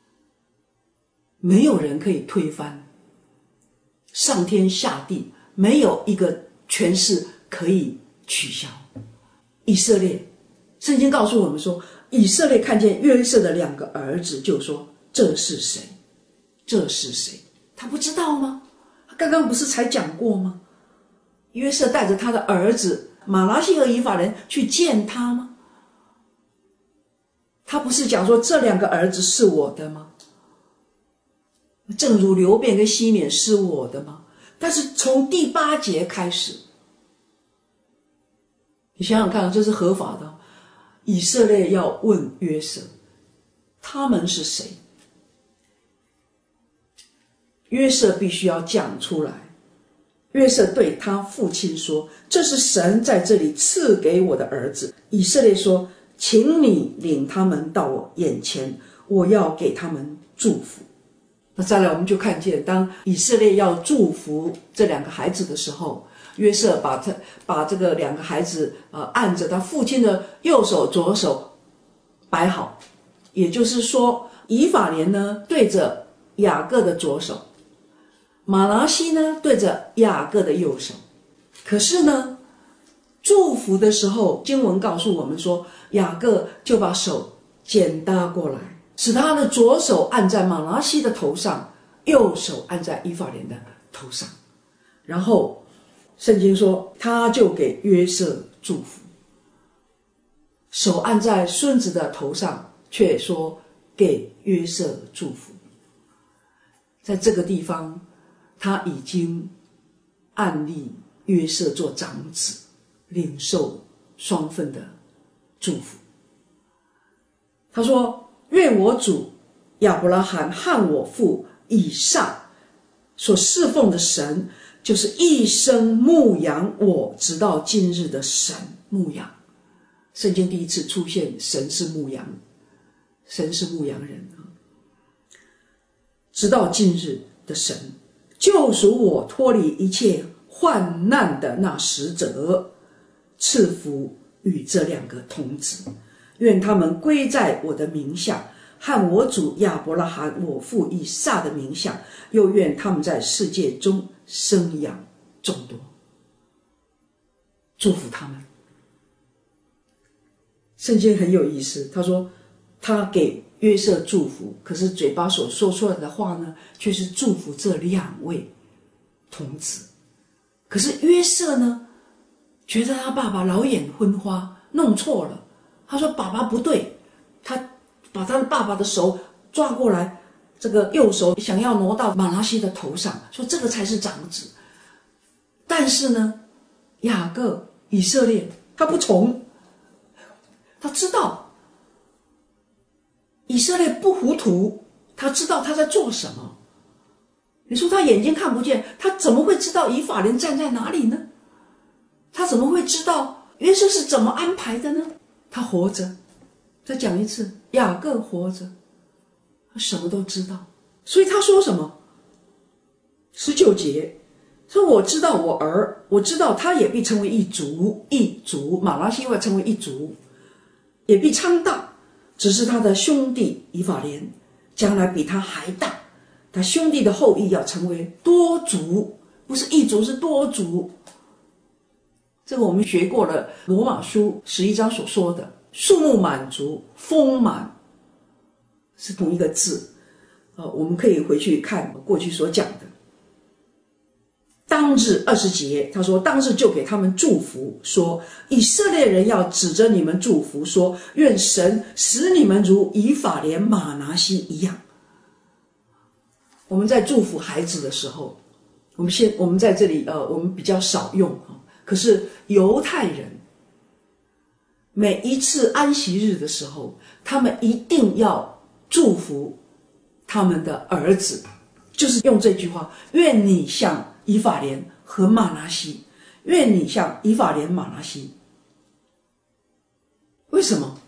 没有人可以推翻，上天下地没有一个权势可以取消。以色列，圣经告诉我们说，以色列看见约瑟的两个儿子，就说这是谁？这是谁？他不知道吗？刚刚不是才讲过吗？约瑟带着他的儿子玛拿西和以法莲去见他吗？他不是讲说这两个儿子是我的吗？正如流便跟西缅是我的吗？但是从第八节开始，你想想看，这是合法的。以色列要问约瑟，他们是谁？约瑟必须要讲出来。约瑟对他父亲说，这是神在这里赐给我的儿子。以色列说，请你领他们到我眼前，我要给他们祝福。那再来我们就看见，当以色列要祝福这两个孩子的时候，约瑟把他把这个两个孩子呃按着他父亲的右手左手摆好，也就是说以法莲呢对着雅各的左手， 马拿西呢对着雅各的右手，可是呢祝福的时候，经文告诉我们说，雅各就把手剪搭过来，使他的左手按在马拿西的头上，右手按在以法莲的头上。然后圣经说，他就给约瑟祝福，手按在孙子的头上，却说给约瑟祝福。在这个地方，他已经按立约瑟做长子，领受双份的祝福。他说，愿我主亚伯拉罕和我父以撒所侍奉的神，就是一生牧养我直到今日的神。牧养，圣经第一次出现神是牧羊，神是牧羊人，直到今日的神，救赎我脱离一切患难的那使者，赐福与这两个童子，愿他们归在我的名下，和我主亚伯拉罕我父以撒的名下，又愿他们在世界中生养众多。祝福他们。圣经很有意思，他说他给约瑟祝福，可是嘴巴所说出来的话呢，却是祝福这两位童子。可是约瑟呢，觉得他爸爸老眼昏花，弄错了。他说爸爸不对，他把他的爸爸的手抓过来，这个右手想要挪到马拿西的头上，说这个才是长子。但是呢，雅各以色列他不从，他知道以色列不糊涂，他知道他在做什么。你说他眼睛看不见，他怎么会知道以法莲站在哪里呢？他怎么会知道约瑟是怎么安排的呢？他活着，再讲一次，雅各活着，他什么都知道。所以他说什么？十九节说，我知道我儿，我知道他也必成为一族，一族，马拿西会成为一族，也必昌大，只是他的兄弟以法莲将来比他还大，他兄弟的后裔要成为多族，不是一族，是多族。这个我们学过了，罗马书十一章所说的数目满足，丰满是同一个字。呃，我们可以回去看过去所讲的。当日二十节，他说当日就给他们祝福，说以色列人要指着你们祝福，说愿神使你们如以法莲马拿西一样。我们在祝福孩子的时候，我们先我们在这里呃，我们比较少用，可是犹太人每一次安息日的时候，他们一定要祝福他们的儿子，就是用这句话，愿你像以法莲和马拿西，愿你像以法莲马拿西。为什么？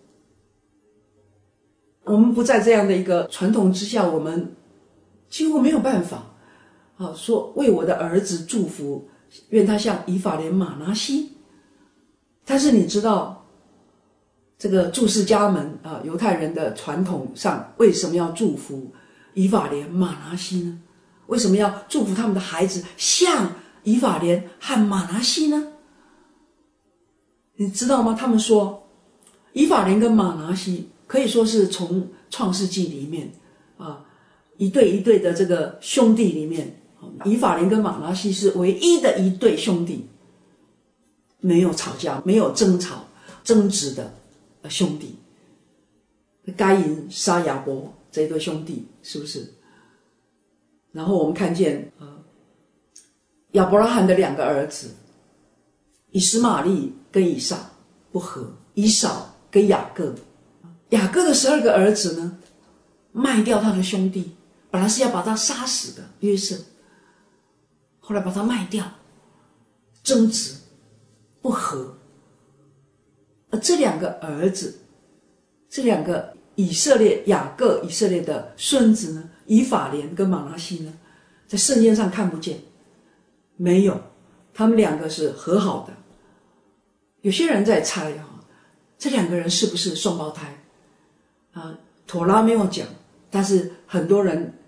我们不在这样的一个传统之下，我们几乎没有办法啊，说为我的儿子祝福，愿他像以法莲马拿西。但是你知道这个注释家们啊，犹太人的传统上为什么要祝福以法莲马拿西呢？为什么要祝福他们的孩子像以法莲和马拿西呢？你知道吗？他们说以法莲跟马拿西可以说是从创世纪里面啊一对一对的这个兄弟里面，以法莲跟马拿西是唯一的一对兄弟，没有吵架，没有争吵争执的兄弟。该隐杀亚伯这一对兄弟，是不是？然后我们看见呃亚伯拉罕的两个儿子以实玛利跟以撒不和，以扫跟雅各。雅各的十二个儿子呢，卖掉他的兄弟，本来是要把他杀死的约瑟，后来把他卖掉，争执不和。而这两个儿子，这两个以色列雅各以色列的孙子呢，以法莲跟马拿西呢，在圣经上看不见，没有，他们两个是和好的。有些人在猜啊，这两个人是不是双胞胎啊？妥拉没有讲，但是很多人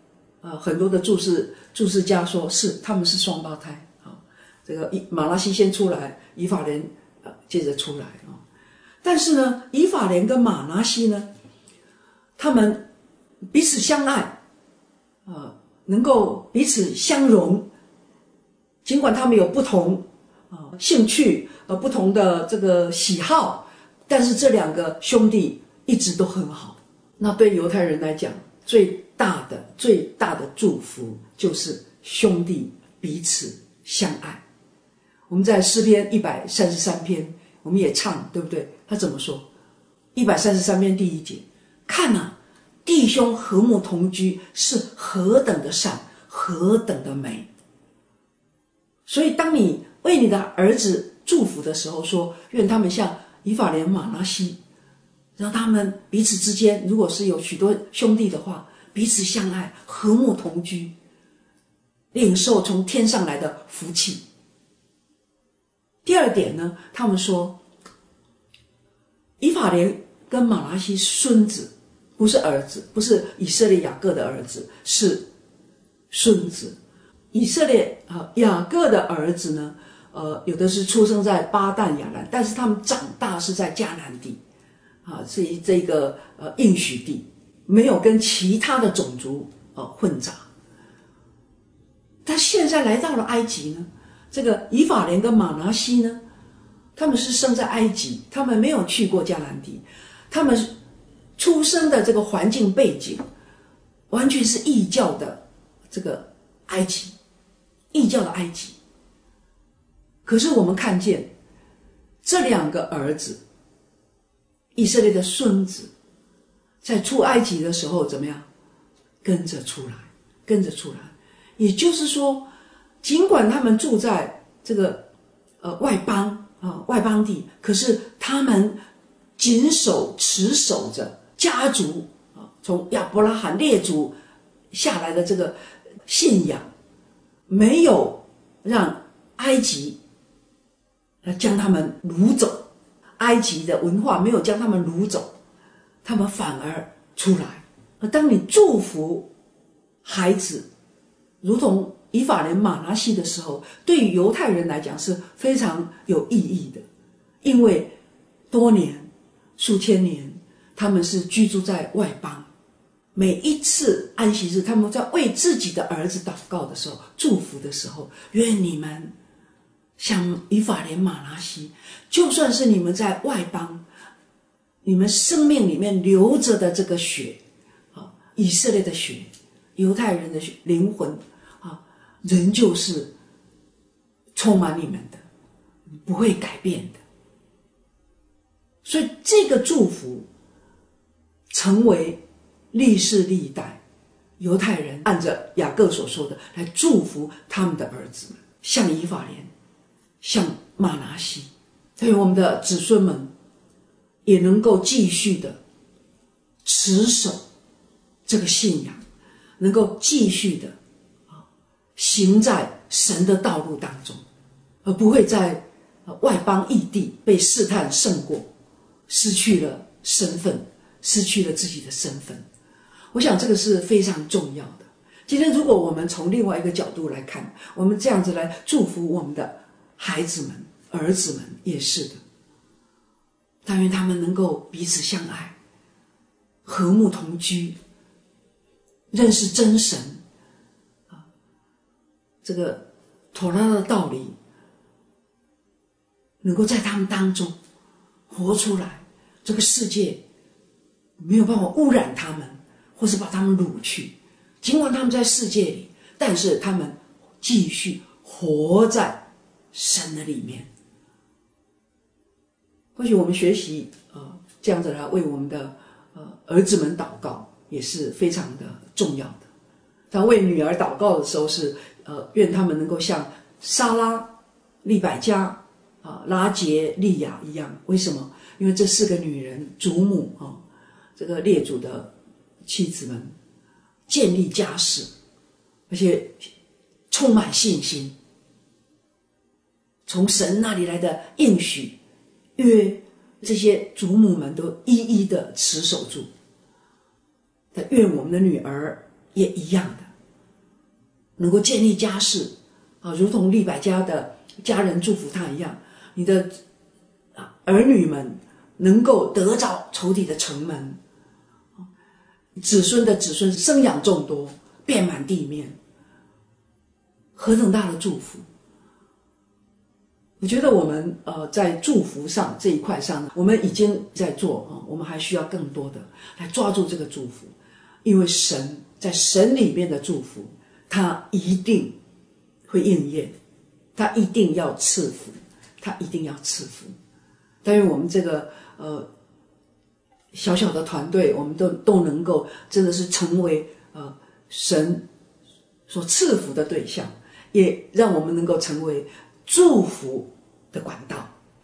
呃，很多的注释注释家说是他们是双胞胎啊。这个马拉西先出来，以法莲呃接着出来啊。但是呢，以法莲跟马拿西呢，他们彼此相爱，呃，能够彼此相容，尽管他们有不同啊、呃、兴趣呃不同的这个喜好，但是这两个兄弟一直都很好。那对犹太人来讲，最大的最大的祝福就是兄弟彼此相爱。我们在诗篇一百三十三篇，我们也唱，对不对？他怎么说？一百三十三篇第一节，看啊，弟兄和睦同居是何等的善，何等的美。所以当你为你的儿子祝福的时候，说愿他们像以法莲、马拿西，让他们彼此之间，如果是有许多兄弟的话，彼此相爱，和睦同居，领受从天上来的福气。第二点呢，他们说以法莲跟马拿西孙子，不是儿子，不是以色列雅各的儿子，是孙子。以色列啊，雅各的儿子呢，呃，有的是出生在巴旦亚兰，但是他们长大是在迦南地，啊，是这个呃应许地，没有跟其他的种族呃混杂。但现在来到了埃及呢，这个以法莲跟马拿西呢，他们是生在埃及，他们没有去过迦南地，他们出生的这个环境背景，完全是异教的这个埃及，异教的埃及。可是我们看见这两个儿子，以色列的孙子，在出埃及的时候怎么样？跟着出来，跟着出来。也就是说，尽管他们住在这个呃外邦啊、呃、外邦地，可是他们谨守持守着家族啊、呃、从亚伯拉罕列祖下来的这个信仰，没有让埃及将他们掳走，埃及的文化没有将他们掳走，他们反而出来。而当你祝福孩子如同以法莲、马拿西的时候，对于犹太人来讲是非常有意义的，因为多年数千年他们是居住在外邦，每一次安息日他们在为自己的儿子祷告的时候，祝福的时候，愿你们像以法莲、马拿西，就算是你们在外邦，你们生命里面流着的这个血啊，以色列的血，犹太人的灵魂啊，仍旧是充满你们的，不会改变的。所以这个祝福成为历世历代犹太人按着雅各所说的来祝福他们的儿子们，像以法莲，像马拿西，所以我们的子孙们也能够继续的持守这个信仰，能够继续的行在神的道路当中，而不会在外邦异地被试探胜过，失去了身份，失去了自己的身份。我想这个是非常重要的。今天如果我们从另外一个角度来看，我们这样子来祝福我们的孩子们、儿子们也是的，但愿他们能够彼此相爱，和睦同居，认识真神啊，这个妥拉的道理能够在他们当中活出来，这个世界没有办法污染他们，或是把他们掳去。尽管他们在世界里，但是他们继续活在神的里面。或许我们学习呃这样子来为我们的呃儿子们祷告也是非常的重要的。当为女儿祷告的时候是呃愿他们能够像撒拉、利百加啊、拉结、利亚一样。为什么？因为这四个女人祖母啊，这个列祖的妻子们建立家室，而且充满信心，从神那里来的应许约，这些祖母们都一一的持守住。但愿我们的女儿也一样的， 能够建立家室啊，如同利百加的家人祝福他一样，你的儿女们能够得着仇敌的城门，子孙的子孙生养众多，遍满地面，何等大的祝福！我觉得我们呃在祝福上这一块上，我们已经在做啊，我们还需要更多的来抓住这个祝福，因为神在神里面的祝福，他一定会应验，他一定要赐福，他一定要赐福。但愿我们这个呃小小的团队，我们都都能够真的是成为呃神所赐福的对象，也让我们能够成为祝福的管道。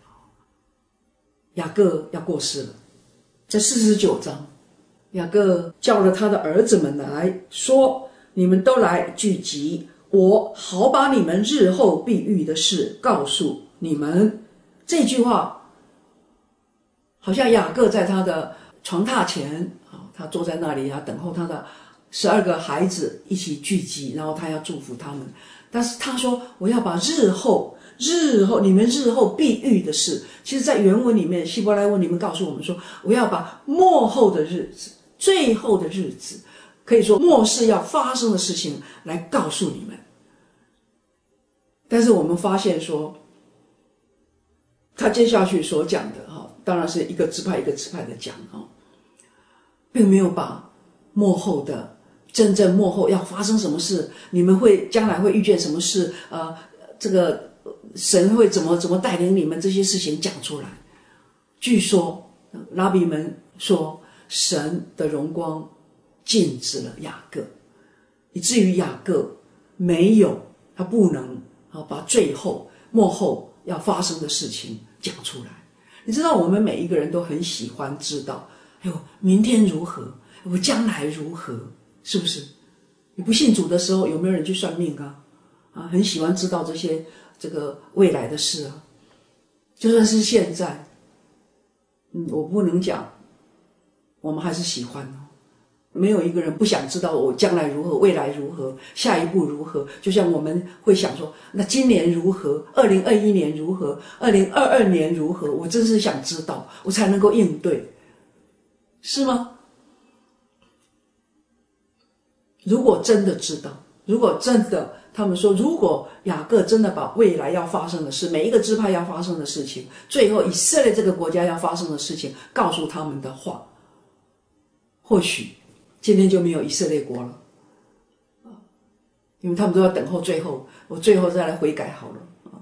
雅各要过世了，在四十九章，雅各叫了他的儿子们来说：“你们都来聚集，我好把你们日后必遇的事告诉你们。”这句话好像雅各在他的床榻前，他坐在那里啊，等候他的十二个孩子一起聚集，然后他要祝福他们。但是他说：“我要把日后。”日后你们日后必遇的事，其实在原文里面，希伯来文里面告诉我们说，我要把末后的日子，最后的日子，可以说末世要发生的事情来告诉你们。但是我们发现说，他接下去所讲的哈，当然是一个支派一个支派的讲哈，并没有把末后的真正末后要发生什么事，你们会将来会遇见什么事，呃，这个。神会怎么怎么带领你们这些事情讲出来。据说拉比们说，神的荣光禁止了雅各，以至于雅各没有，他不能把最后末后要发生的事情讲出来。你知道我们每一个人都很喜欢知道，哎呦，明天如何，我将来如何，是不是？你不信主的时候，有没有人去算命啊？啊，很喜欢知道这些这个未来的事啊。就算是现在，嗯，我不能讲，我们还是喜欢哦。没有一个人不想知道我将来如何，未来如何，下一步如何。就像我们会想说，那今年如何，二零二一年如何，二零二二年如何，我真是想知道，我才能够应对，是吗？如果真的知道，如果真的他们说，如果雅各真的把未来要发生的事，每一个支派要发生的事情，最后以色列这个国家要发生的事情告诉他们的话，或许今天就没有以色列国了，因为他们都要等候最后，我最后再来悔改好了。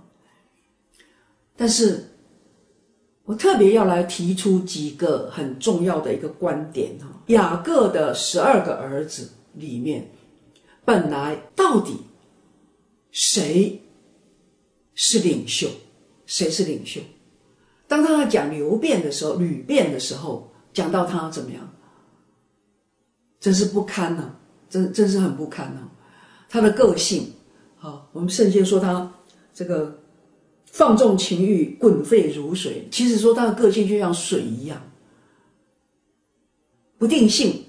但是我特别要来提出几个很重要的一个观点，雅各的十二个儿子里面，本来到底谁是领袖？谁是领袖？当他讲流辩的时候，吕辩的时候，讲到他怎么样？真是不堪啊，真真是很不堪啊！他的个性，啊，我们圣经说他这个放纵情欲，滚沸如水。其实说他的个性就像水一样，不定性。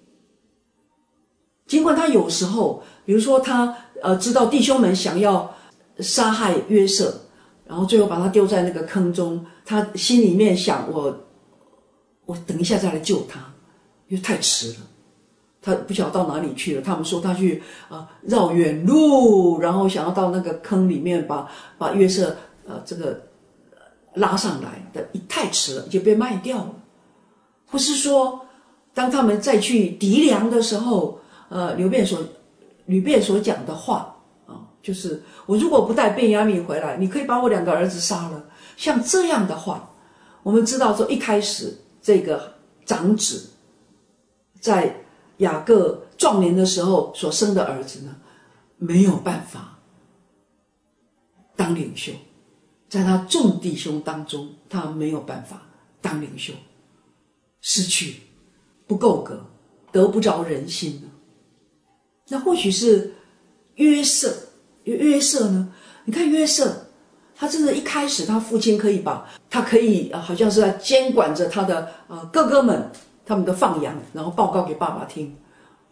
尽管他有时候，比如说他呃知道弟兄们想要杀害约瑟，然后最后把他丢在那个坑中，他心里面想我我等一下再来救他，因为太迟了，他不晓得到哪里去了。他们说他去呃绕远路，然后想要到那个坑里面把把约瑟呃这个拉上来的，太迟了，就被卖掉了。或是说当他们再去籴粮的时候，呃，刘辩所吕辩所讲的话啊，就是我如果不带便雅悯回来，你可以把我两个儿子杀了。像这样的话，我们知道说一开始这个长子在雅各壮年的时候所生的儿子呢，没有办法当领袖，在他众弟兄当中，他没有办法当领袖，失去，不够格，得不着人心了。那或许是约瑟，约瑟呢？你看约瑟，他真的一开始他父亲可以把他可以、呃、好像是在监管着他的呃哥哥们他们的放羊，然后报告给爸爸听。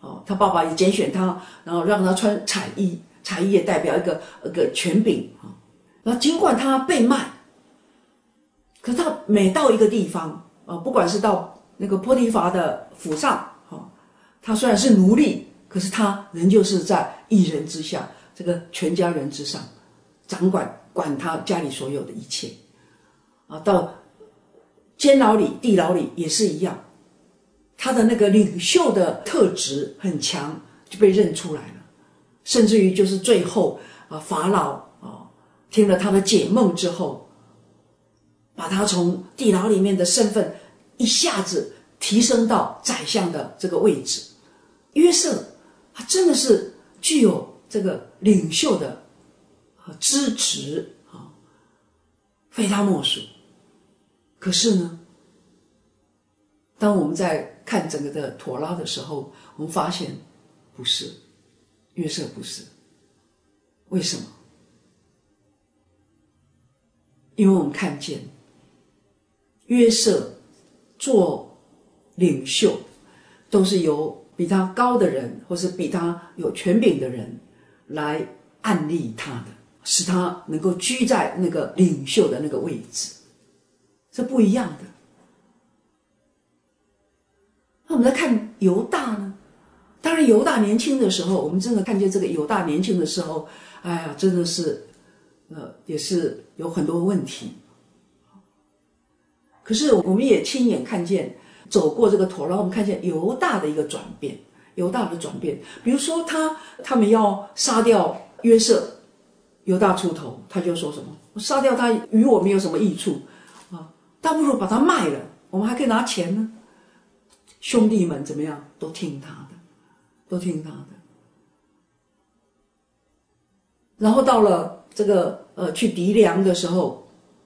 哦，他爸爸也拣选他，然后让他穿彩衣，彩衣也代表一个一个权柄啊。然后尽管他被卖，可是他每到一个地方啊，不管是到那个波提乏的府上啊，他虽然是奴隶，可是他仍旧是在一人之下，这个全家人之上，掌管管他家里所有的一切啊。到监牢里、地牢里也是一样。他的那个领袖的特质很强，就被认出来了，甚至于就是最后啊，法老啊听了他的解梦之后，把他从地牢里面的身份一下子提升到宰相的这个位置。约瑟他真的是具有这个领袖的资质啊，非他莫属。可是呢，当我们在看整个的妥拉的时候，我们发现不是，约瑟不是。为什么？因为我们看见约瑟做领袖都是由比他高的人或是比他有权柄的人来暗立他的，使他能够居在那个领袖的那个位置，这不一样的。那我们来看犹大呢？当然犹大年轻的时候，我们真的看见这个犹大年轻的时候，哎呀，真的是呃也是有很多问题。可是我们也亲眼看见，走过这个妥拉，我们看见犹大的一个转变，犹大的转变。比如说他他们要杀掉约瑟，犹大出头，他就说什么：我杀掉他与我没有什么益处啊，倒不如把他卖了，我们还可以拿钱呢。兄弟们怎么样？都听他的，都听他的。然后到了这个呃去糴粮的时候，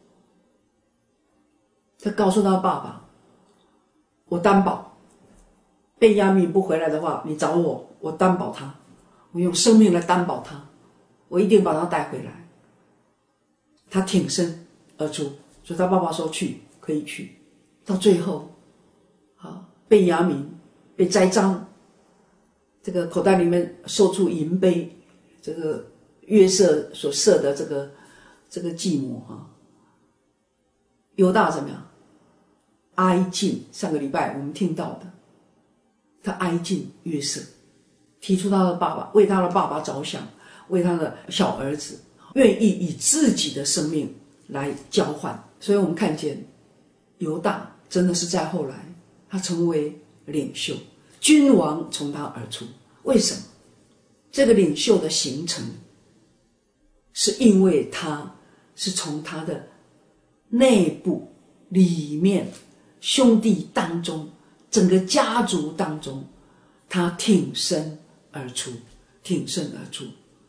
他告诉他爸爸：我担保，便雅悯不回来的话，你找我，我担保他，我用生命来担保他，我一定把他带回来。他挺身而出，所以他爸爸说去，可以去。到最后，啊。便雅悯被栽赃，这个口袋里面搜出银杯，这个约瑟所设的这个这个计谋哈。犹大怎么样？挨近上个礼拜我们听到的，他挨近约瑟，提出他的爸爸，为他的爸爸着想，为他的小儿子，愿意以自己的生命来交换。所以我们看见犹大真的是在后来。他成为领袖，君王从他而出。为什么？这个领袖的形成，是因为他是从他的内部里面兄弟当中，整个家族当中，他挺身而出，挺身而出，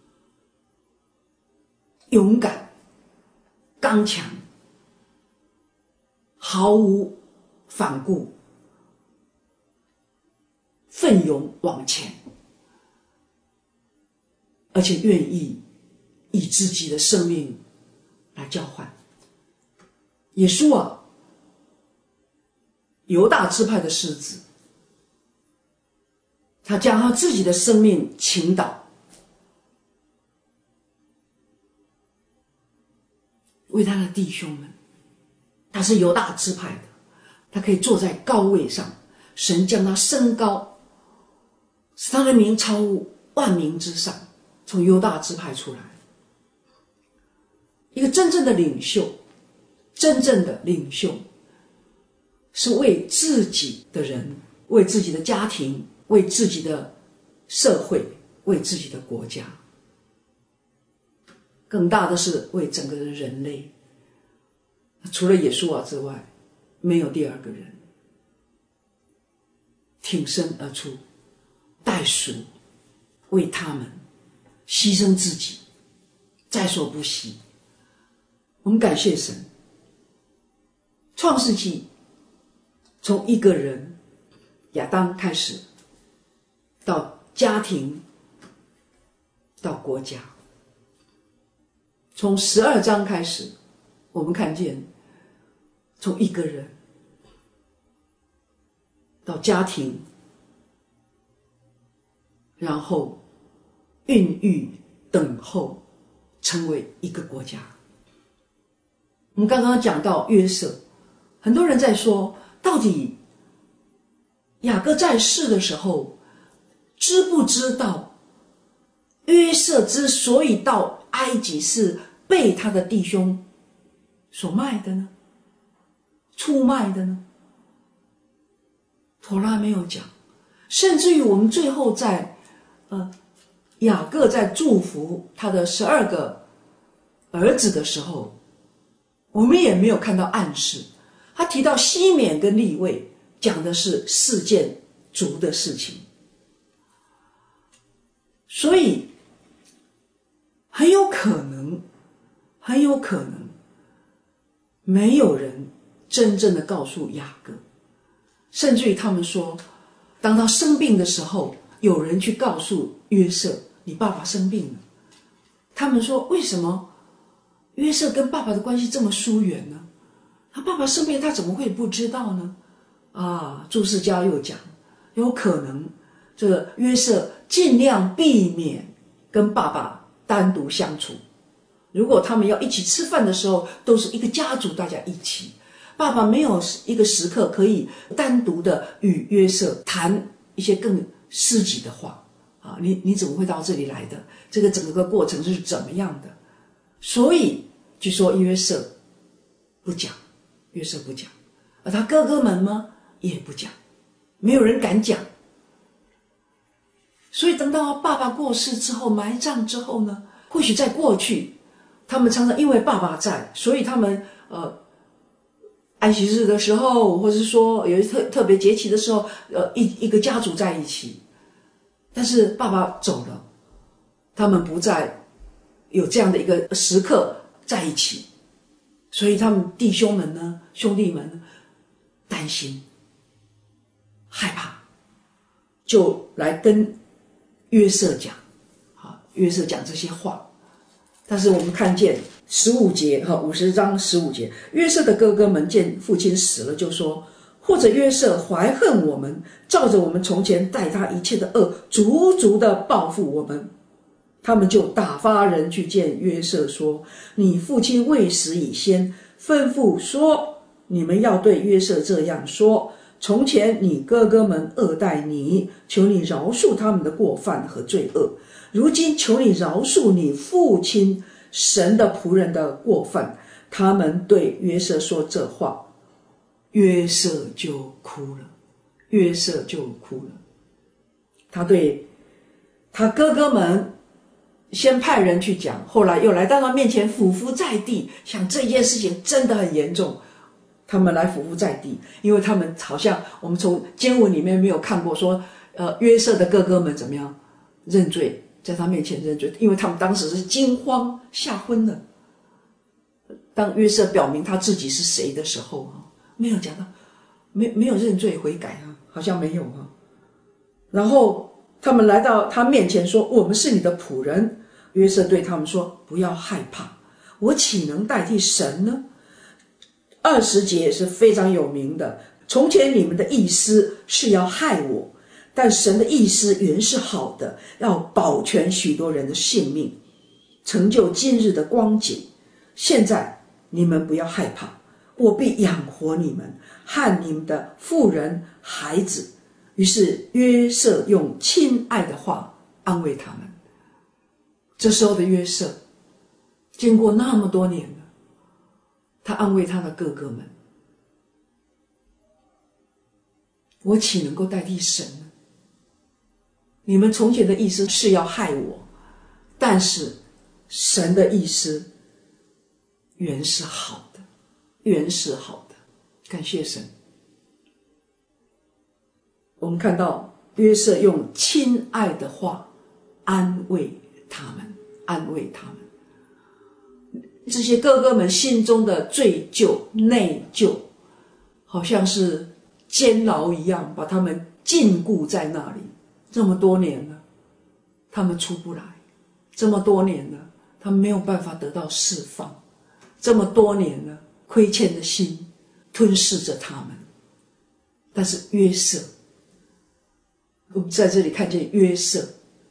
勇敢、刚强，毫无反顾。奋勇往前，而且愿意以自己的生命来交换。耶稣啊，犹大支派的狮子，他将他自己的生命倾倒，为他的弟兄们。他是犹大支派的，他可以坐在高位上，神将他升高，使他的名超乎万民之上，从犹大支派出来。一个真正的领袖，真正的领袖是为自己的人，为自己的家庭，为自己的社会，为自己的国家，更大的是为整个的人类。除了耶稣啊之外，没有第二个人挺身而出，代赎，为他们牺牲自己，在所不惜。我们感谢神。创世纪从一个人亚当开始，到家庭，到国家。从十二章开始，我们看见从一个人到家庭， 然后孕育等候成为一个国家。我们刚刚讲到约瑟，很多人在说，到底雅各在世的时候知不知道约瑟之所以到埃及是被他的弟兄所卖的呢？出卖的呢？妥拉没有讲。甚至于我们最后在呃雅各在祝福他的十二个儿子的时候，我们也没有看到暗示。他提到西缅跟利未，讲的是事件族的事情，所以很有可能很有可能没有人真正的告诉雅各，甚至于他们说，当他生病的时候，有人去告诉约瑟，你爸爸生病了。他们说，为什么约瑟跟爸爸的关系这么疏远呢？他爸爸生病，他怎么会不知道呢？啊，注释家又讲，有可能这个约瑟尽量避免跟爸爸单独相处。如果他们要一起吃饭的时候，都是一个家族，大家一起，爸爸没有一个时刻可以单独的与约瑟谈一些更私己的话啊，你你怎么会到这里来的？这个整个过程是怎么样的？所以据说约瑟不讲，约瑟不讲，而他哥哥们吗？也不讲，没有人敢讲。所以等到爸爸过世之后，埋葬之后呢，或许在过去，他们常常因为爸爸在，所以他们呃安息日的时候，或者是说有一特特别节期的时候，呃一一个家族在一起。但是爸爸走了，他们不再有这样的一个时刻在一起，所以他们弟兄们呢，兄弟们呢，担心害怕，就来跟约瑟讲，啊，约瑟讲这些话。但是我们看见十五节哈，五十章十五节，约瑟的哥哥们见父亲死了，就说，或者约瑟怀恨我们，照着我们从前待他一切的恶，足足的报复我们。他们就打发人去见约瑟说，你父亲未死以先吩咐说，你们要对约瑟这样说，从前你哥哥们恶待你，求你饶恕他们的过犯和罪恶，如今求你饶恕你父亲神的仆人的过犯。他们对约瑟说这话，约瑟就哭了，约瑟就哭了。他对他哥哥们先派人去讲，后来又来到他面前俯伏在地，想这件事情真的很严重。他们来俯伏在地，因为他们好像我们从经文里面没有看过说，呃，约瑟的哥哥们怎么样认罪，在他面前认罪，因为他们当时是惊慌吓昏了。当约瑟表明他自己是谁的时候啊，没有讲到，没没有认罪悔改啊，好像没有啊。然后他们来到他面前说，我们是你的仆人。约瑟对他们说，不要害怕，我岂能代替神呢？二十节也是非常有名的，从前你们的意思是要害我，但神的意思原是好的，要保全许多人的性命，成就今日的光景。现在你们不要害怕，我必养活你们和你们的妇人孩子。于是约瑟用亲爱的话安慰他们。这时候的约瑟经过那么多年了，他安慰他的哥哥们，我岂能够代替神呢？你们从前的意思是要害我，但是神的意思原是好的，原是好的，感谢神。我们看到约瑟用亲爱的话安慰他们，安慰他们。这些哥哥们心中的罪疚、内疚，好像是监牢一样，把他们禁锢在那里。这么多年了，他们出不来；这么多年了，他们没有办法得到释放；这么多年了，亏欠的心吞噬着他们。但是约瑟，我们在这里看见约瑟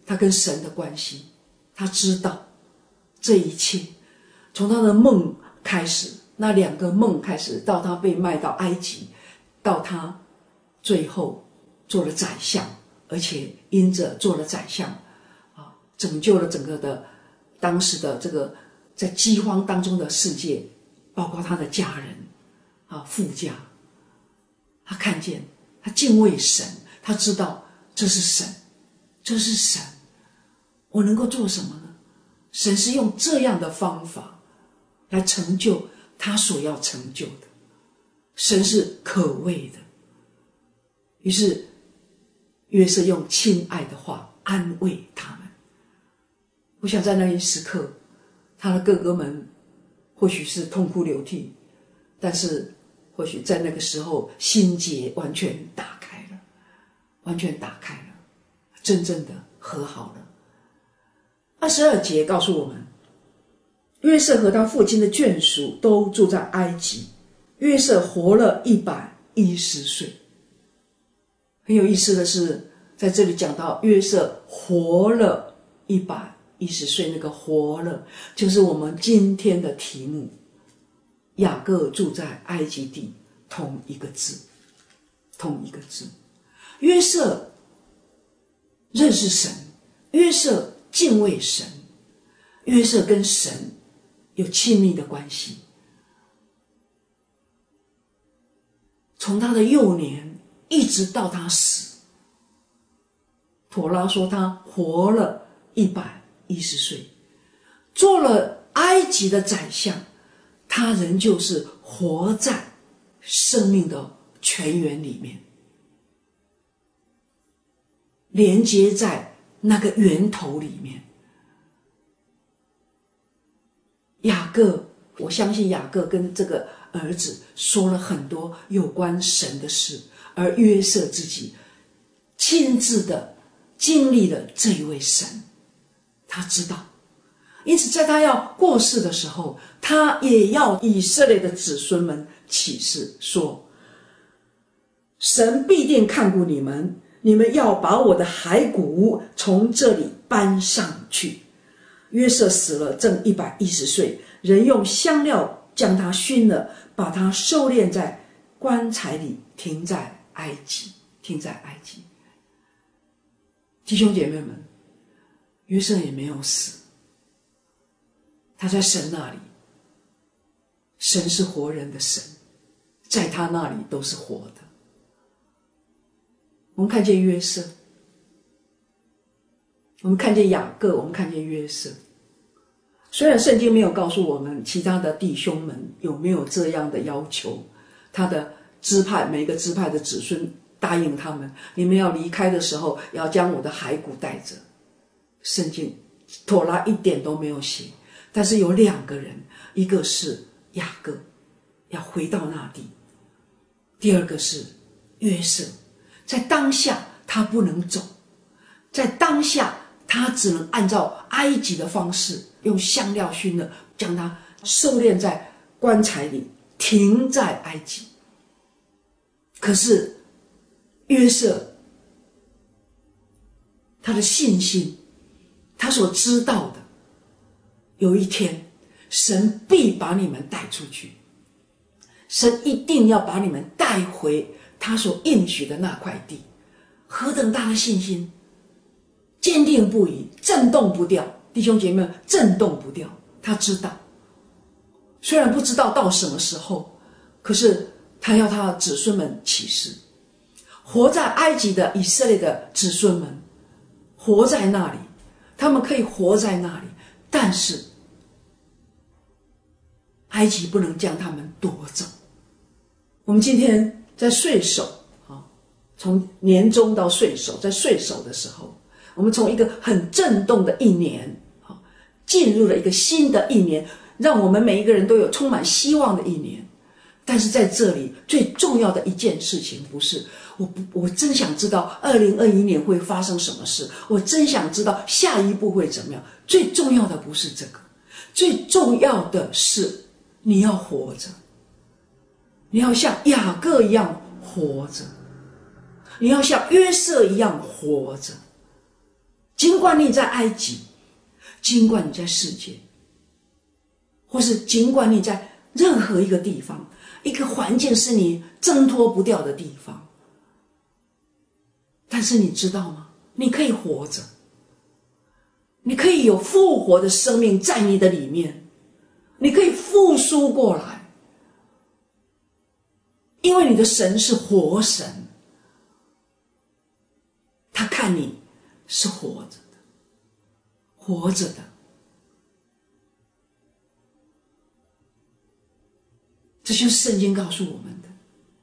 他跟神的关系，他知道这一切，从他的梦开始，那两个梦开始，到他被卖到埃及，到他最后做了宰相，而且因着做了宰相啊，拯救了整个的当时的这个在饥荒当中的世界，包括他的家人啊，富家，他看见，他敬畏神，他知道这是神，这是神，我能够做什么呢？神是用这样的方法来成就他所要成就的，神是可畏的。于是约瑟用亲爱的话安慰他们。我想在那一时刻，他的哥哥们或许是痛哭流涕，但是或许在那个时候心结完全打开了，完全打开了，真正的和好了。二十二节告诉我们，约瑟和他父亲的眷属都住在埃及，约瑟活了一百一十岁。很有意思的是，在这里讲到约瑟活了一百一十岁，那个活了就是我们今天的题目，雅各住在埃及地，同一个字，同一个字。约瑟认识神，约瑟敬畏神，约瑟跟神有亲密的关系。从他的幼年一直到他死，妥拉说他活了一百一十岁，做了埃及的宰相，他仍旧是活在生命的泉源里面，连接在那个源头里面。雅各，我相信雅各跟这个儿子说了很多有关神的事，而约瑟自己亲自的经历了这一位神，他知道。因此在他要过世的时候，他也要以色列的子孙们起誓说，神必定看顾你们，你们要把我的骸骨从这里搬上去。约瑟死了正一百一十岁，人用香料将他熏了，把他收敛在棺材里，停在埃及，停在埃及。弟兄姐妹们，约瑟也没有死，他在神那里，神是活人的神，在他那里都是活的。我们看见约瑟，我们看见雅各，我们看见约瑟。虽然圣经没有告诉我们其他的弟兄们有没有这样的要求，他的支派，每个支派的子孙答应他们，你们要离开的时候要将我的骸骨带着。圣经妥拉一点都没有写，但是有两个人，一个是雅各，要回到那地，第二个是约瑟，在当下他不能走，在当下他只能按照埃及的方式，用香料熏了，将他收敛在棺材里，停在埃及。可是约瑟他的信心，他所知道的，有一天神必把你们带出去，神一定要把你们带回他所应许的那块地。何等大的信心，坚定不移，震动不掉。弟兄姐妹们，震动不掉。他知道，虽然不知道到什么时候，可是他要他的子孙们起誓，活在埃及的以色列的子孙们活在那里，他们可以活在那里，但是埃及不能将他们夺走。我们今天在岁首，从年终到岁首，在岁首的时候，我们从一个很震动的一年进入了一个新的一年，让我们每一个人都有充满希望的一年。但是在这里最重要的一件事情，不是我不我真想知道二零二一年会发生什么事，我真想知道下一步会怎么样。最重要的不是这个，最重要的是你要活着，你要像雅各一样活着，你要像约瑟一样活着。 尽管你在埃及，尽管你在世界，或是尽管你在任何一个地方，一个环境是你挣脱不掉的地方，但是你知道吗？你可以活着，你可以有复活的生命在你的里面，你可以复苏过来，因为你的神是活神，他看你是活着的，活着的。这就是圣经告诉我们的。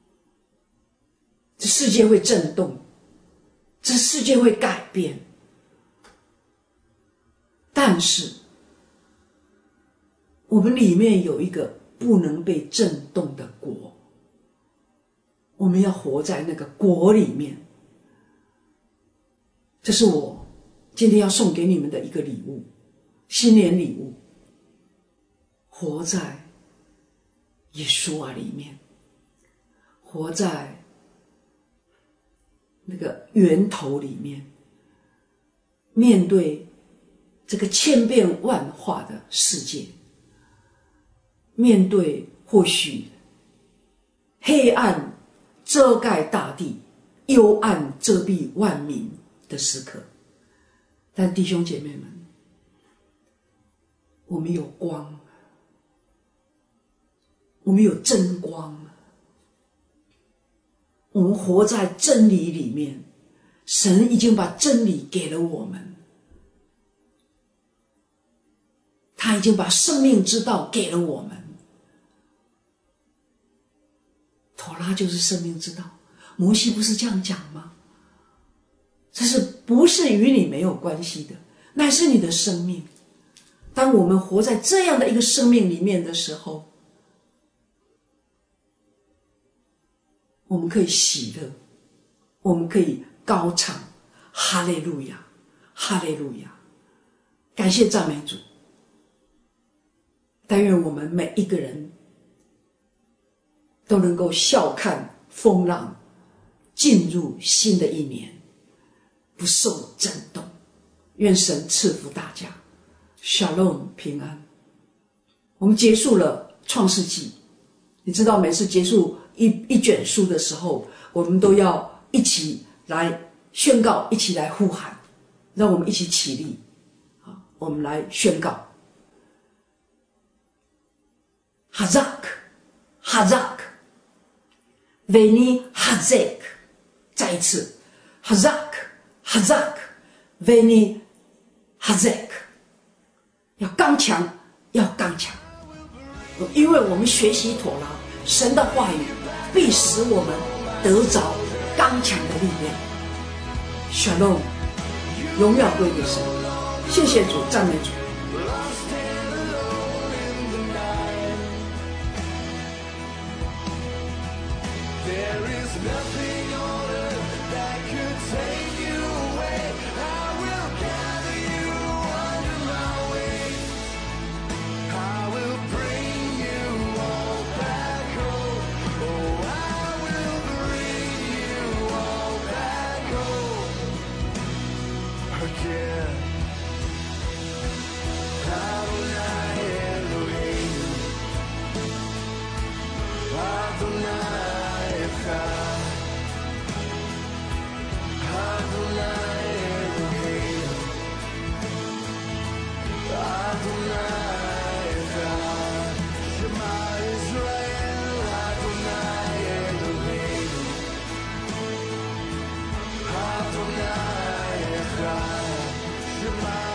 这世界会震动，这世界会改变，但是我们里面有一个不能被震动的国，我们要活在那个国里面。这是我今天要送给你们的一个礼物，新年礼物，活在耶稣啊里面，活在那个源头里面，面对这个千变万化的世界，面对或许黑暗遮盖大地，幽暗遮蔽万民的时刻，但弟兄姐妹们，我们有光，我们有真光，我们活在真理里面，神已经把真理给了我们，他已经把生命之道给了我们。妥拉就是生命之道，摩西不是这样讲吗？这是不是与你没有关系的，乃是你的生命。当我们活在这样的一个生命里面的时候，我们可以喜乐，我们可以高唱哈利路亚，哈利路亚，感谢赞美主。但愿我们每一个人都能够笑看风浪，进入新的一年，不受震动。愿神赐福大家 Shalom 平安。我们结束了创世纪，你知道每次结束一一卷书的时候，我们都要一起来宣告，一起来呼喊，让我们一起起立，我们来宣告 Hazak Hazak Veni Hazek， 再一次 Hazak Hazak Veni Hazek， 要刚强，要刚强，因为我们学习妥拉，神的话语必使我们得着刚强的力量。Shalom， 荣耀归给神，谢谢主，赞美主。 Shema